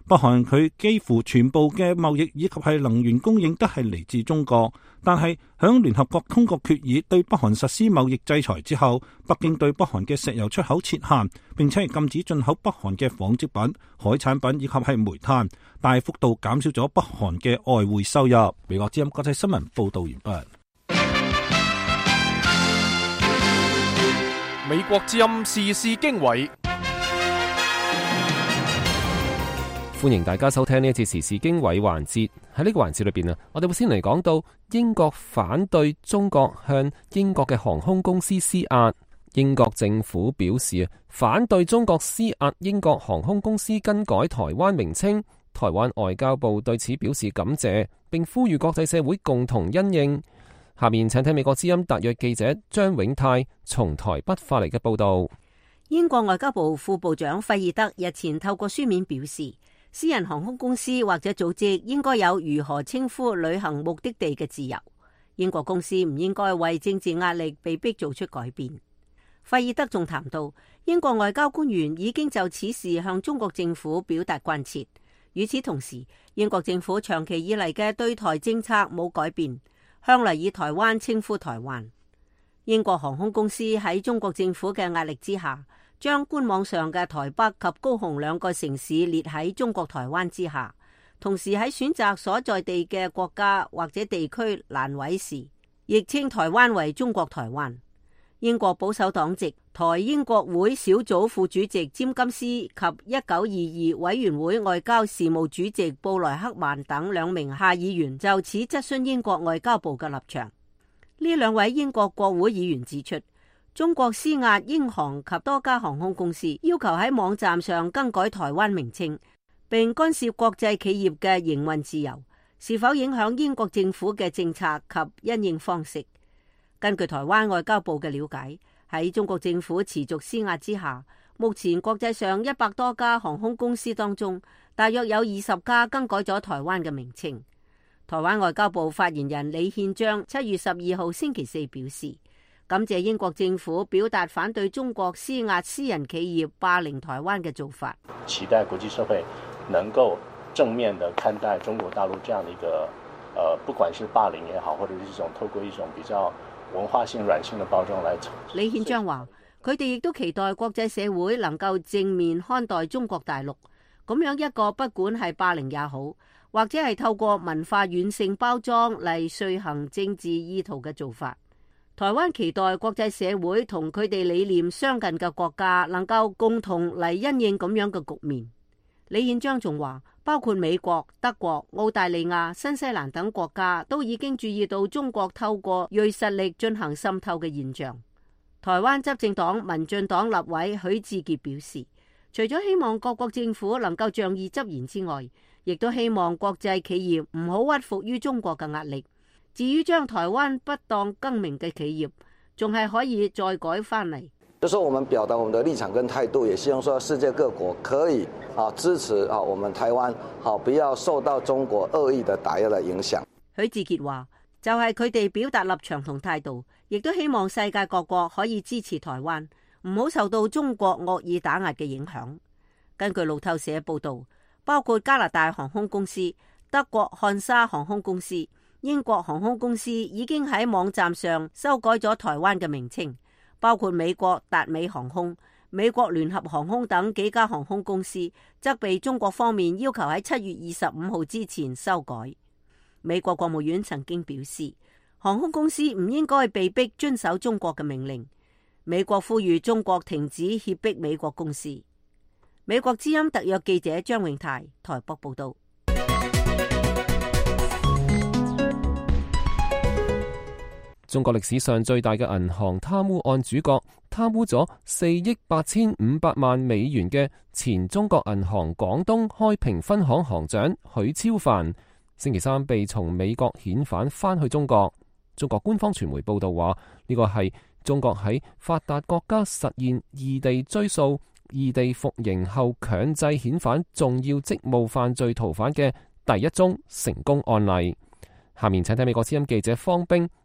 北韓佢幾乎全部嘅貿易以及係能源供應都係嚟自中國，但係響聯合國通過決議對北韓實施貿易制裁之後，北京對北韓嘅石油出口設限，並且係禁止進口北韓嘅紡織品、海產品以及係煤炭，大幅度減少咗北韓嘅外匯收入。美國之音國際新聞報道完畢。 美國之音時事經緯。 歡迎大家收聽呢一次時事經緯環節。喺呢個環節裏邊啊，我哋會先嚟講到英國反對中國向英國嘅航空公司施壓。英國政府表示啊，反對中國施壓英國航空公司更改台灣名稱。台灣外交部對此表示感謝，並呼籲國際社會共同因應。下面請聽美國之音特約記者張永泰從台北發嚟嘅報道。 英國外交部副部長費爾德日前透過書面表示，私人航空公司或者組織應該有如何稱呼旅行目的地嘅自由。英國公司唔應該為政治壓力被迫做出改變。費爾德仲談到，英國外交官員已經就此事向中國政府表達關切。與此同時，英國政府長期以嚟嘅對台政策冇改變，向嚟以台灣稱呼台灣。英國航空公司喺中國政府嘅壓力之下，將官網上嘅台北及高雄兩個城市列喺中國台灣之下，同時喺選擇所在地嘅國家或者地區欄位時，亦稱台灣為中國台灣。英國保守黨籍台英國會小組副主席詹金斯及一九二二委員會外交事務主席布萊克曼等兩名下議員就此質詢英國外交部嘅立場。呢兩位英國國會議員指出，中國施壓英航及多家航空公司，要求喺網站上更改台灣名稱，並干涉國際企業嘅營運自由，是否影響英國政府嘅政策及因應方式。根據台灣外交部嘅了解，喺中國政府持續施壓之下，目前國際上一百多家航空公司當中，大約有二十家更改咗台灣嘅名稱。台灣外交部發言人李憲章七月十二號星期四表示，感謝英國政府表達反對中國施壓私人企業霸凌台灣嘅做法， 期待國際社會能夠正面地看待中國大陸這樣的一個，呃，不管是霸凌也好，或者是一種透過一種比較文化性軟性的包裝來。 李憲章話，佢哋亦都期待國際社會能夠正面看待中國大陸咁樣一個不管係霸凌也好，或者係透過文化軟性包裝嚟遂行政治意圖嘅做法。台灣期待國際社會同佢哋理念相近嘅國家能夠共同嚟因應咁樣嘅局面。李憲章仲話，包括美國、德國、澳大利亞、新西蘭等國家都已經注意到中國透過銳實力進行滲透嘅現象。台灣執政黨民進黨立委許智傑表示，除咗希望各國政府能夠仗義執言之外，亦都希望國際企業唔好屈服於中國嘅壓力。至於將台灣不當更名嘅企業，仲係可以再改翻嚟。 就說我們表達我們的立場跟態度，也希望說世界各國可以啊支持啊我們台灣，好不要受到中國惡意的打壓的影響。 許智傑話，就係佢哋表達立場同態度，亦都希望世界各國可以支持台灣，唔好受到中國惡意打壓嘅影響。根據路透社報道，包括加拿大航空公司、德國漢莎航空公司、英國航空公司已經喺網站上修改咗台灣嘅名稱。包括美國達美航空、美國聯合航空等幾家航空公司，則被中國方面要求喺七月二十五號之前修改。美國國務院曾經表示，航空公司唔應該被逼遵守中國嘅命令。美國呼籲中國停止脅迫美國公司。美國之音特約記者張永泰台北報道。 中國歷史上最大嘅銀行貪污案主角，貪污咗四億八千五百萬美元嘅前中國銀行廣東開平分行行長許超凡，星期三被從美國遣返返去中國。中國官方傳媒報道話，呢個係中國喺發達國家實現異地追訴、異地服刑後強制遣返重要職務犯罪逃犯嘅第一宗成功案例。下面請睇美國之音記者方冰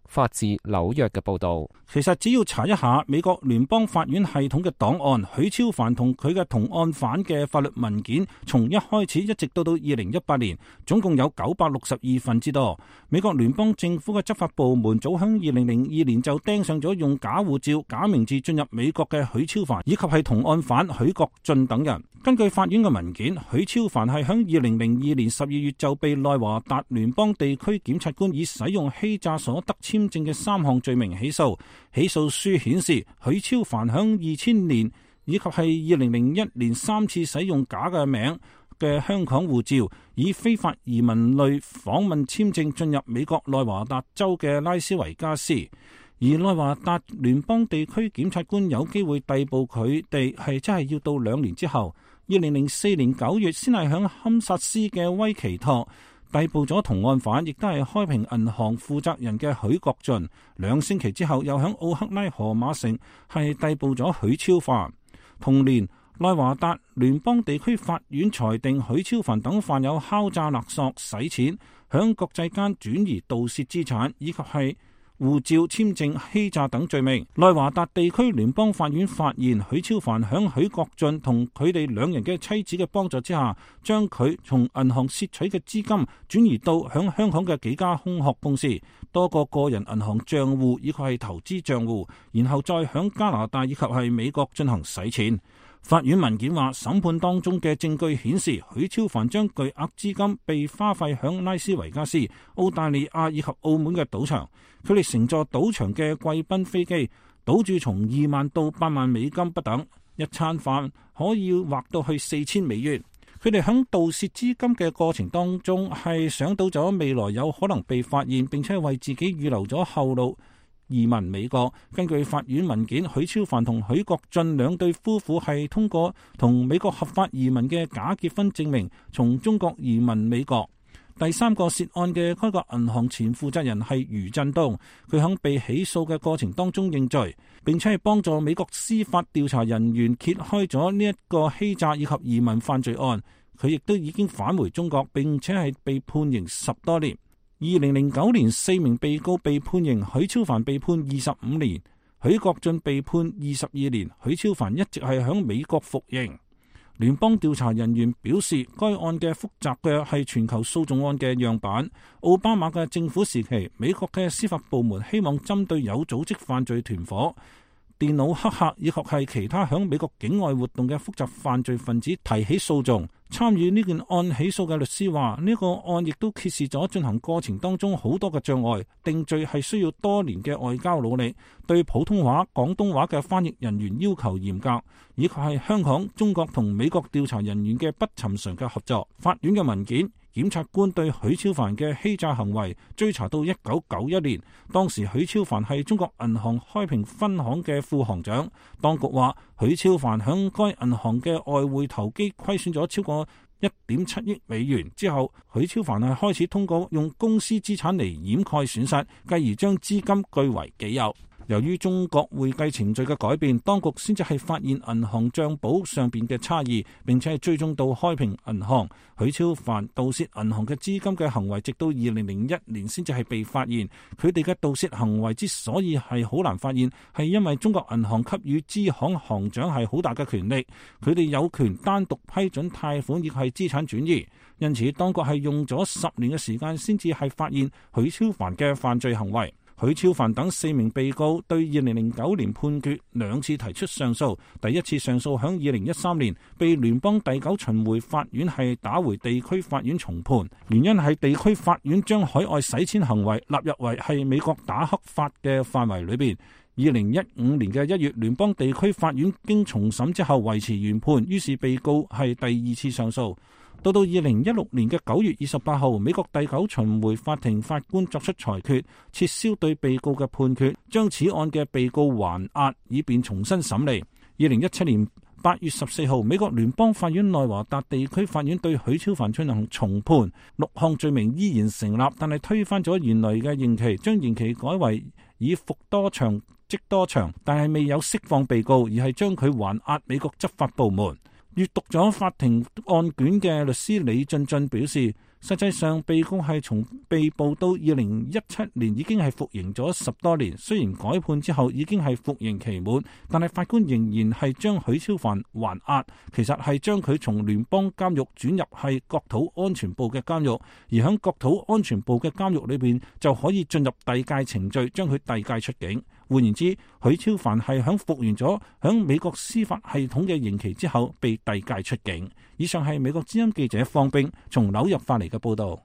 發自紐約嘅報導。 其實只要查一下美國聯邦法院系統嘅檔案，許超凡同佢嘅同案犯嘅法律文件，從一開始一直到到二零一八年，總共有九百六十二份之多。美國聯邦政府嘅執法部門早喺二零零二年就盯上咗用假護照、假名字進入美國嘅許超凡，以及係同案犯許國俊等人。根據法院嘅文件，許超凡係喺二零零二年十二月就被內華達聯邦地區檢察官以使用欺詐所得簽證嘅三項罪名起訴。起訴書顯示，許超凡喺二千年以及係二零零一年三次使用假嘅名嘅香港護照，以非法移民類訪問簽證進入美國內華達州嘅拉斯維加斯。而內華達聯邦地區檢察官有機會逮捕佢哋，係真係要到兩年之後，二零零四年九月先係響堪薩斯嘅威奇托逮捕咗同案犯，亦都係開平銀行負責人嘅許國俊。兩星期之後，又響奧克拉荷馬城係逮捕咗許超凡。同年，內華達聯邦地區法院裁定許超凡等犯有敲詐勒索、洗錢、響國際間轉移盜竊資產以及係護照簽證欺詐等罪名。內華達地區聯邦法院發現許超凡響許國俊同佢哋兩人嘅妻子嘅幫助之下，將佢從銀行竊取嘅資金轉移到響香港嘅幾家空殼公司、多個個人銀行賬戶以及係投資賬戶，然後再響加拿大以及係美國進行洗錢。法院文件話，審判當中嘅證據顯示，許超凡將巨額資金被花費響拉斯維加斯、澳大利亞以及澳門嘅賭場。佢哋乘坐賭場嘅貴賓飛機，賭注從二萬到八萬美金不等，一餐飯可以劃到去四千美元。佢哋響盜竊資金嘅過程當中，係想到咗未來有可能被發現，並且為自己預留咗後路。移民美國。根據法院文件，許超凡同許國俊兩對夫婦係通過同美國合法移民嘅假結婚證明，從中國移民美國。第三個涉案嘅該國銀行前負責人係余振東，佢喺被起訴嘅過程當中認罪，並且係幫助美國司法調查人員揭開咗呢一個欺詐以及移民犯罪案。佢亦都已經返回中國，並且係被判刑十多年。二零零九年，四名被告被判刑，許超凡被判二十五年，許國俊被判二十二年，許超凡一直係響美國服刑。聯邦調查人員表示，該案嘅複雜嘅係全球訴訟案嘅樣板。奧巴馬嘅政府時期，美國嘅司法部門希望針對有組織犯罪團伙、電腦黑客以及係其他響美國境外活動嘅複雜犯罪分子提起訴訟。參與呢件案起訴嘅律師話，呢個案亦都揭示咗進行過程當中好多嘅障礙，定罪係需要多年嘅外交努力，對普通話、廣東話嘅翻譯人員要求嚴格，以及係香港、中國同美國調查人員嘅不尋常嘅合作。法院嘅文件，檢察官對許超凡嘅欺詐行為追查到一九九一年，當時許超凡係中國銀行開平分行嘅副行長。當局話，許超凡響該銀行嘅外匯投機虧損咗超過一點七億美元之後，許超凡係開始通過用公司資產嚟掩蓋損失，繼而將資金據為己有。由於中國會計程序嘅改變，當局先至係發現銀行帳簿上邊嘅差異，並且係追蹤到開平銀行。許超凡盜竊銀行嘅資金嘅行為，直到二零零一年先至係被發現。佢哋嘅盜竊行為之所以係好難發現，係因為中國銀行給予支行行長係好大嘅權力，佢哋有權單獨批准貸款，亦係資產轉移。因此，當局係用咗十年嘅時間先至係發現許超凡嘅犯罪行為。許超凡等四名被告對二零零九年判決兩次提出上訴，第一次上訴響二零一三年被聯邦第九巡迴法院係打回地區法院重判，原因係地區法院將海外洗錢行為納入為係美國打黑法嘅範圍裏邊。二零一五年嘅一月，聯邦地區法院經重審之後維持原判，於是被告係第二次上訴。到到二零一六年嘅九月二十八號，美國第九巡迴法庭法官作出裁決，撤銷對被告嘅判決，將此案嘅被告還押，以便重新審理。二零一七年八月十四號，美國聯邦法院內華達地區法院對許超凡進行重判，六項罪名依然成立，但係推翻咗原來嘅刑期，將刑期改為以服多長即多長，但係未有釋放被告，而係將佢還押美國執法部門。閱讀咗法庭案卷嘅律師李俊俊表示， 實際上，被告係從被捕到二零一七年已經係服刑咗十多年。雖然改判之後已經係服刑期滿，但係法官仍然係將許超凡還押，其實係將佢從聯邦監獄轉入係國土安全部嘅監獄，而喺國土安全部嘅監獄裏邊就可以進入遞解程序，將佢遞解出境。換言之，許超凡係響服完咗響美國司法系統嘅刑期之後被遞解出境。以上係美國之音記者方冰從紐約發嚟嘅報道。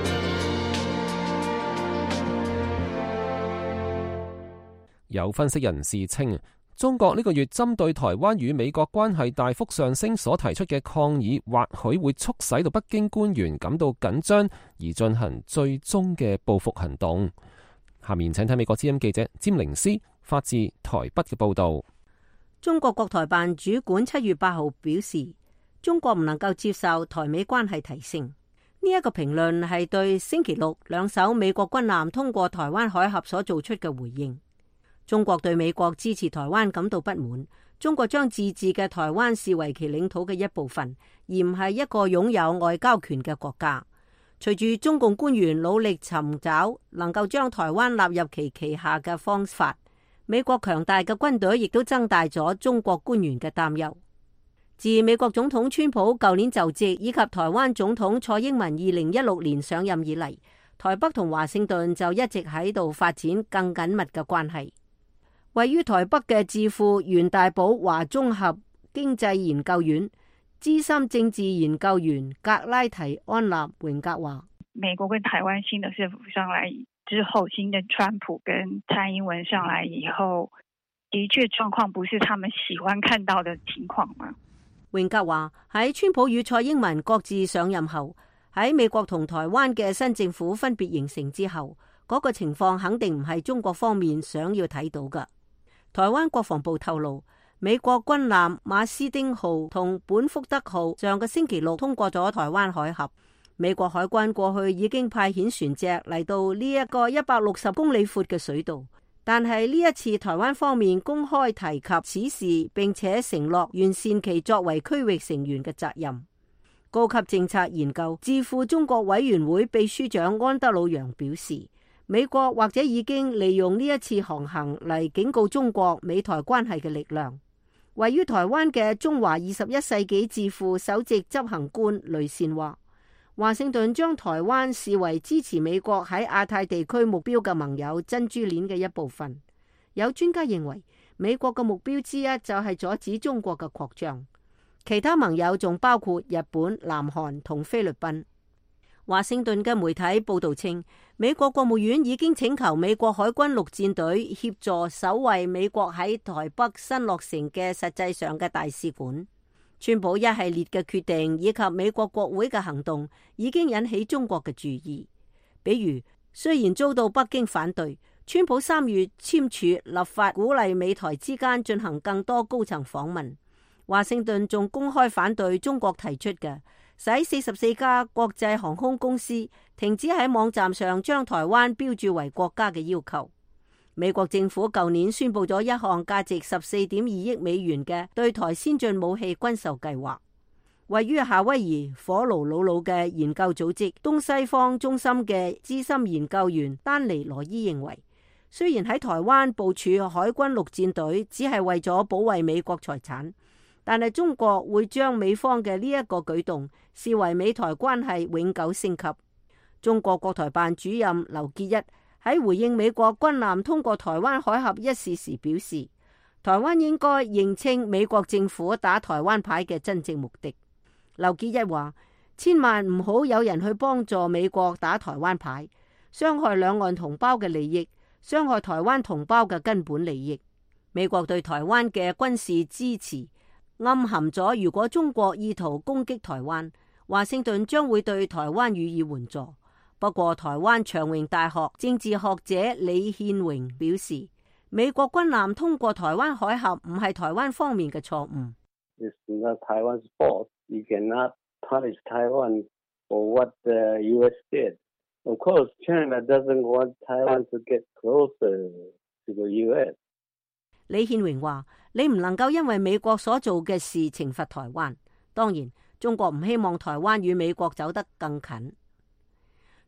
有分析人士稱，中國呢個月針對台灣與美國關係大幅上升所提出嘅抗議，或許會促使到北京官員感到緊張，而進行最終嘅報復行動。下面請睇美國之音記者詹寧斯發自台北嘅報道。 中國國台辦主管七月八號表示，中國唔能夠接受台美關係提升。呢一個評論係對星期六兩艘美國軍艦通過台灣海峽所做出嘅回應。中國對美國支持台灣感到不滿，中國將自治嘅台灣視為其領土嘅一部分，而唔係一個擁有外交權嘅國家。隨住中共官員努力尋找能夠將台灣納入其旗下嘅方法，美國強大嘅軍隊亦都增大咗中國官員嘅擔憂。自美國總統川普舊年就職，以及台灣總統蔡英文二零一六年上任以嚟，台北同華盛頓就一直喺度發展更緊密嘅關係。位於台北嘅智庫袁大寶華綜合經濟研究院資深政治研究員格拉提安納榮格話： 美國跟台灣新的政府上來之後，新的川普跟蔡英文上來以後，的確狀況不是他們喜歡看到的情況嗎？ 榮格話喺川普與蔡英文各自上任後，喺美國同台灣嘅新政府分別形成之後，嗰、那個情況肯定唔係中國方面想要睇到嘅。台灣國防部透露，美國軍艦馬斯丁號同本福德號上個星期六通過咗台灣海峽。美國海軍過去已經派遣船隻嚟到呢一個一百六十公里闊嘅水道，但係呢一次台灣方面公開提及此事，並且承諾完善其作為區域成員嘅責任。高級政策研究智庫中國委員會秘書長安德魯揚表示，美國或者已經利用呢一次航行嚟警告中國美台關係嘅力量。位於台灣嘅中華二十一世紀智庫首席執行官雷善話，華盛頓將台灣視為支持美國喺亞太地區目標嘅盟友珍珠鏈嘅一部分。有專家認為，美國嘅目標之一就係阻止中國嘅擴張，其他盟友仲包括日本、南韓同菲律賓。華盛頓嘅媒體報道稱，美國國務院已經請求美國海軍陸戰隊協助守衛美國喺台北新落成嘅實際上嘅大使館。川普一系列嘅決定以及美國國會嘅行動已經引起中國嘅注意。比如，雖然遭到北京反對，川普三月簽署立法鼓勵美台之間進行更多高層訪問。華盛頓仲公開反對中國提出嘅使四十四家國際航空公司停止喺網站上將台灣標注為國家嘅要求。美國政府舊年宣布咗一項價值十四點二億美元嘅對台先進武器軍售計劃。位於夏威夷火爐魯魯嘅研究組織東西方中心嘅資深研究員丹尼羅伊認為，雖然喺台灣部署海軍陸戰隊只係為咗保衛美國財產，但係中國會將美方嘅呢一個舉動視為美台關係永久升級。中國國台辦主任劉結一喺回應美國軍艦通過台灣海峽一事時表示，台灣應該認清美國政府打台灣牌嘅真正目的。劉結一話，千萬唔好有人去幫助美國打台灣牌，傷害兩岸同胞嘅利益，傷害台灣同胞嘅根本利益。美國對台灣嘅軍事支持暗含咗，如果中國意圖攻擊台灣，華盛頓將會對台灣予以援助。不過，台灣長榮大學政治學者李憲榮表示，美國軍艦通過台灣海峽唔係台灣方面嘅錯誤。 It's not Taiwan's fault. You cannot punish Taiwan for what the U S did. Of course, China doesn't want Taiwan to get closer to the U S. 李憲榮話，你唔能夠因為美國所做嘅事懲罰台灣。當然，中國唔希望台灣與美國走得更近。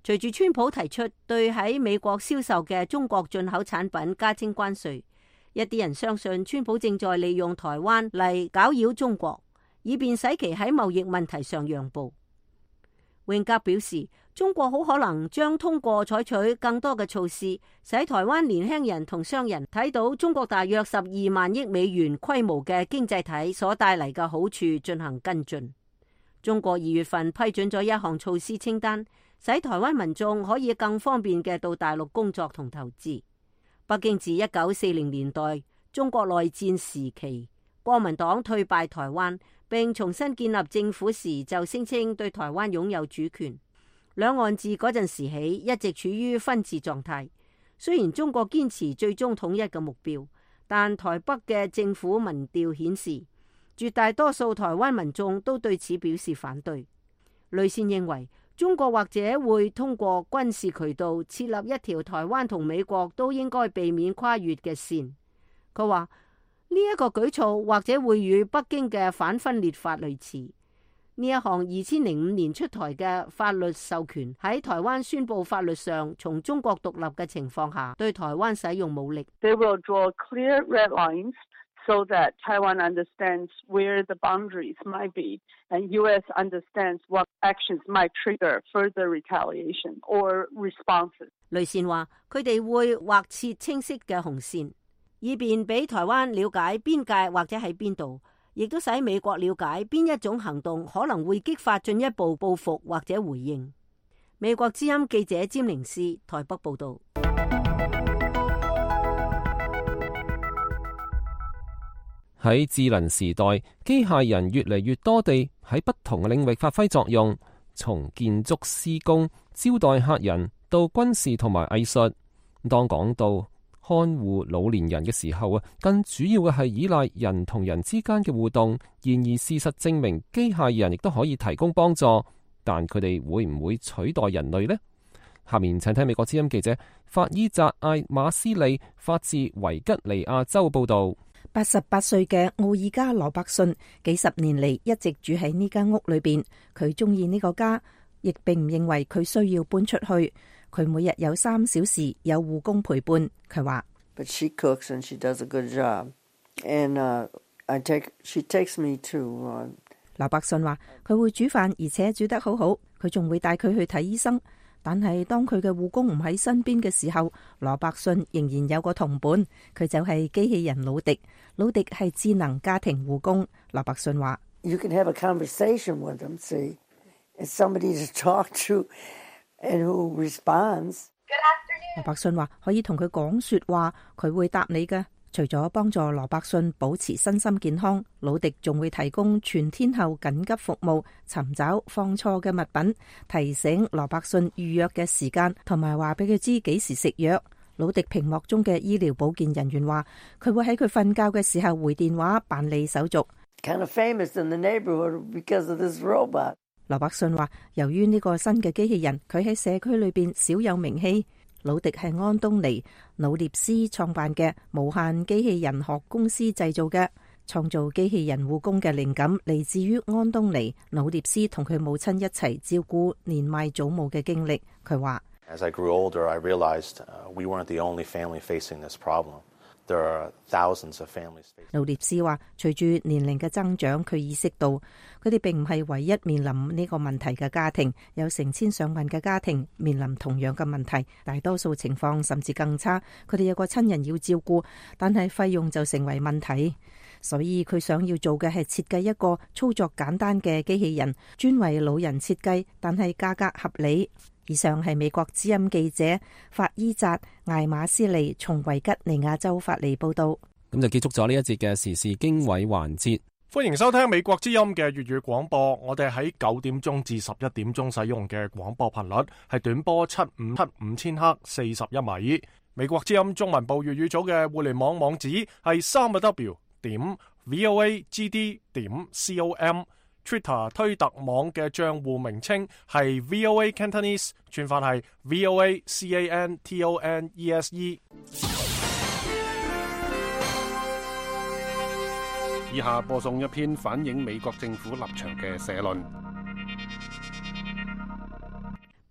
隨住川普提出對喺美國銷售嘅中國進口產品加徵關稅，一啲人相信川普正在利用台灣嚟攪擾中國，以便使其喺貿易問題上讓步。永格表示，中國好可能將通過採取更多嘅措施，使台灣年輕人同商人睇到中國大約十二萬億美元規模嘅經濟體所帶嚟嘅好處進行跟進。中國二月份批准咗一項措施清單，使台灣民眾可以更方便嘅到大陸工作同投資。北京自一九四零年代中國內戰時期，國民黨退敗台灣並重新建立政府時，就聲稱對台灣擁有主權。兩岸自嗰陣時起一直處於分治狀態。雖然中國堅持最終統一嘅目標，但台北嘅政府民調顯示，絕大多數台灣民眾都對此表示反對。雷善認為，中國或者會通過軍事渠道設立一條台灣同美國都應該避免跨越嘅線。佢話呢一個舉措或者會與北京嘅反分裂法類似。呢一項二千零五年出台嘅法律授權喺台灣宣布法律上從中國獨立嘅情況下，對台灣使用武力。 They will draw clear red lines so that Taiwan understands where the boundaries might be, and U S understands what actions might trigger further retaliation or responses. 雷善話：佢哋會劃設清晰嘅紅線，以便俾台灣了解邊界或者喺邊度，亦都使美國了解邊一種行動可能會激發進一步報復或者回應。美國之音記者詹寧斯台北報道。 喺智能時代，機械人越嚟越多地喺不同嘅領域發揮作用，從建築施工、招待客人到軍事同埋藝術。當講到看護老年人嘅時候啊，更主要嘅係依賴人同人之間嘅互動。然而事實證明，機械人亦都可以提供幫助，但佢哋會唔會取代人類呢？下面請聽美國之音記者法伊扎艾馬斯利發自維吉尼亞州報道。 八十八歲嘅奧爾加羅伯遜幾十年嚟一直住喺呢間屋裏邊，佢中意呢個家，亦並唔認為佢需要搬出去。佢每日有三小時有護工陪伴。佢話 ：But she cooks and she does a good job, and uh, I take she takes me to. Uh... 羅伯遜話：佢會煮飯，而且煮得好好。佢仲會帶佢去睇醫生。但係當佢嘅護工唔喺身邊嘅時候，羅伯遜仍然有個同伴，佢就係機器人魯迪。魯迪係智能家庭護工。羅伯遜話 ：You can have a conversation with them, see, and somebody to talk to, and who responds. 羅伯遜話可以同佢講說話，佢會答你嘅。除咗幫助羅伯遜保持身心健康，魯迪仲會提供全天候緊急服務，尋找放錯嘅物品，提醒羅伯遜預約嘅時間，同埋話俾佢知幾時食藥。魯迪屏幕中嘅醫療保健人員話，佢會喺佢瞓覺嘅時候回電話辦理手續。 Kind of famous in the neighborhood because of this robot. 羅伯遜話，由於呢個新嘅機器人，佢喺社區裏邊少有名氣。魯迪係安東尼努涅斯創辦嘅無限機器人學公司製造嘅，創造機器人護工嘅靈感嚟自於安東尼努涅斯同佢母親一齊照顧年邁祖母嘅經歷。佢話 ：As I grew older, I realized we weren't the only family facing this problem. There are thousands of families. 努涅斯話：隨住年齡嘅增長，佢意識到佢哋並唔係唯一面臨呢個問題嘅家庭，有成千上萬嘅家庭面臨同樣嘅問題，大多數情況甚至更差。佢哋有個親人要照顧，但係費用就成為問題。所以佢想要做嘅係設計一個操作簡單嘅機器人，專為老人設計，但係價格合理。以上係美國之音記者法伊扎艾馬斯利從維吉尼亞州發嚟報道。 咁就結束咗呢一節嘅時事經緯環節。 歡迎收聽美國之音嘅粵語廣播。我哋喺九點鐘至十一點鐘使用嘅廣播頻率係短波七五七五千赫四十一米。美國之音中文部粵語組嘅互聯網網址係三個 W 點 V O A G D 點 C O M。Twitter 推特網嘅賬戶名稱係 V O A Cantonese， 串法係 V O A C A N T O N E S E。 以下播送一篇反映美國政府立場嘅社論。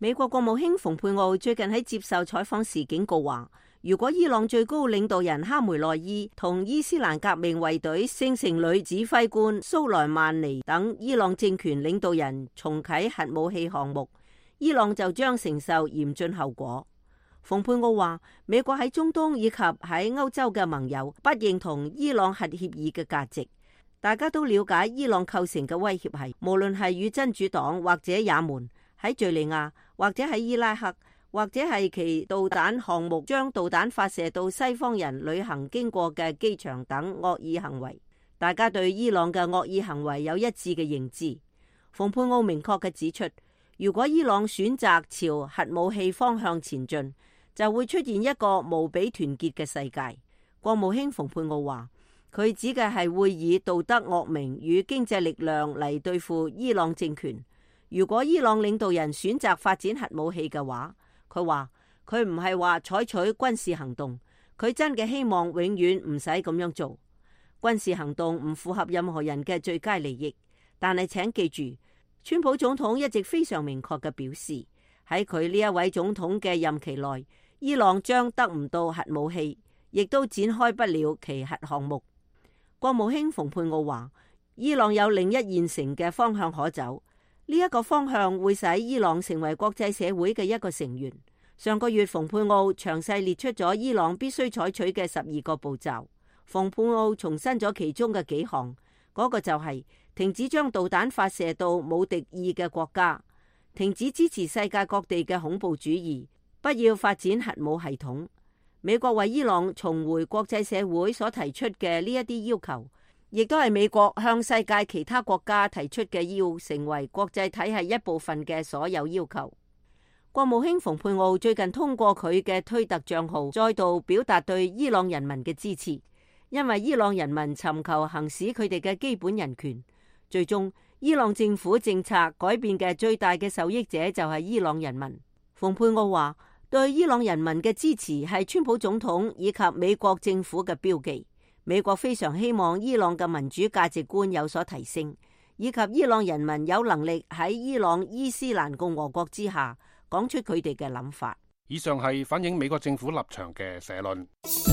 美國國務卿蓬佩奧最近喺接受採訪時警告話，如果伊朗最高領導人哈梅內伊同伊斯蘭革命衛隊聖城旅指揮官蘇萊曼尼等伊朗政權領導人重啟核武器項目，伊朗就將承受嚴峻後果。蓬佩奧話，美國喺中東以及喺歐洲嘅盟友不認同伊朗核協議嘅價值。大家都了解伊朗構成嘅威脅係，無論係與真主黨或者也門，喺敘利亞或者喺伊拉克，或者係其導彈項目將導彈發射到西方人旅行經過嘅機場等惡意行為。大家對伊朗嘅惡意行為有一致嘅認知。蓬佩奧明確嘅指出，如果伊朗選擇朝核武器方向前進，就會出現一個無比團結嘅世界。國務卿蓬佩奧話，佢指嘅係會以道德惡名與經濟力量嚟對付伊朗政權。如果伊朗領導人選擇發展核武器嘅話，佢話佢唔係話採取軍事行動，佢真嘅希望永遠唔使咁樣做。軍事行動唔符合任何人嘅最佳利益。但係請記住，川普總統一直非常明確嘅表示，喺佢呢一位總統嘅任期內，伊朗將得唔到核武器，亦都展開不了其核項目。國務卿蓬佩奧話，伊朗有另一現成嘅方向可走，呢、這、一個方向會使伊朗成為國際社會嘅一個成員。上個月，蓬佩奧詳細列出咗伊朗必須採取嘅十二個步驟。蓬佩奧重申咗其中嘅幾項，嗰、那個就係停止將導彈發射到冇敵意嘅國家，停止支持世界各地嘅恐怖主義，不要發展核武系統。美國為伊朗重回國際社會所提出嘅呢一啲要求，亦都係美國向世界其他國家提出嘅要成為國際體系一部分嘅所有要求。國務卿蓬佩奧最近通過佢嘅推特賬號再度表達對伊朗人民嘅支持，因為伊朗人民尋求行使佢哋嘅基本人權。最終，伊朗政府政策改變嘅最大嘅受益者就係伊朗人民。蓬佩奧話，對伊朗人民嘅支持係川普總統以及美國政府嘅標記。美國非常希望伊朗嘅民主價值觀有所提升，以及伊朗人民有能力喺伊朗伊斯蘭共和國之下講出佢哋嘅諗法。 以上係反映美國政府立場嘅社論。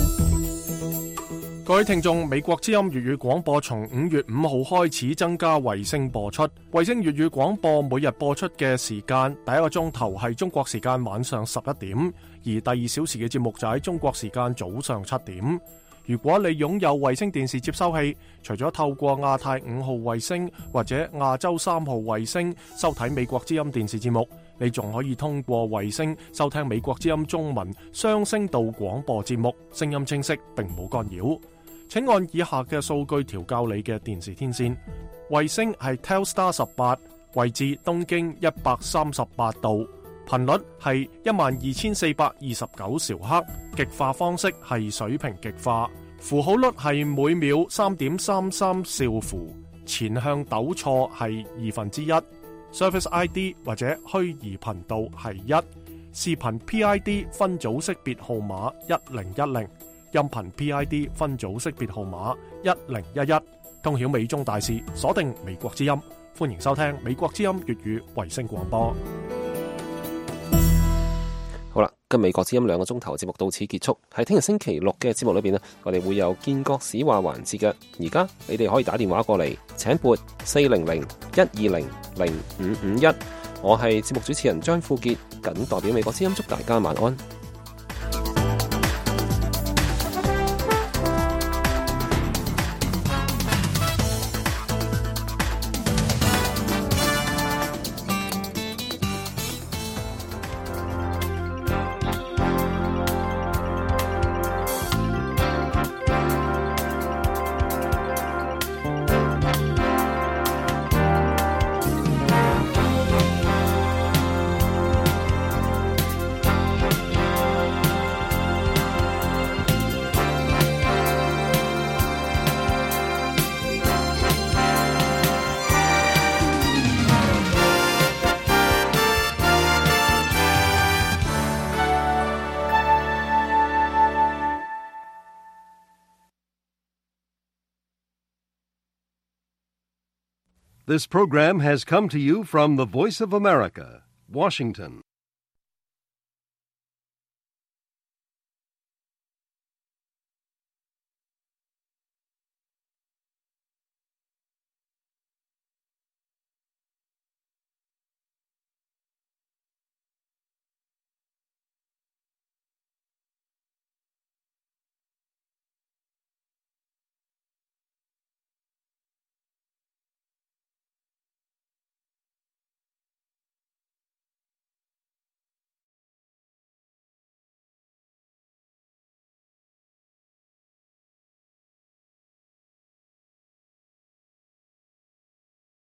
各位聽眾，美國之音粵語廣播從五月五號開始增加衛星播出。衛星粵語廣播每日播出嘅時間，第一個鐘頭係中國時間晚上十一點，而第二小時嘅節目就喺中國時間早上七點。如果你擁有衛星電視接收器，除咗透過亞太五號衛星或者亞洲三號衛星收睇美國之音電視節目，你仲可以通過衛星收聽美國之音中文雙聲道廣播節目，聲音清晰並冇干擾。請按以下嘅數據調校你嘅電視天線。衛星係 Telstar 十八，位置東經一百三十八度，頻率係一萬二千四百二十九兆赫，極化方式係水平極化，符號率係每秒三點三三兆符，前向抖錯係二分之一，Service I D 或者虛擬頻道係一，視頻 P I D 分組識別號碼一零一零。音頻 P I D 分組識別號碼一零一一，通曉美中大事，鎖定美國之音，歡迎收聽美國之音粵語衛星廣播。 好啦，跟美國之音兩個鐘頭節目到此結束。喺聽日星期六嘅節目裏邊呢，我哋會有建國史話環節嘅。而家你哋可以打電話過嚟，請撥四零零一二零零五五一。我係節目主持人張富傑，謹代表美國之音祝大家晚安。 This program has come to you from the Voice of America, Washington.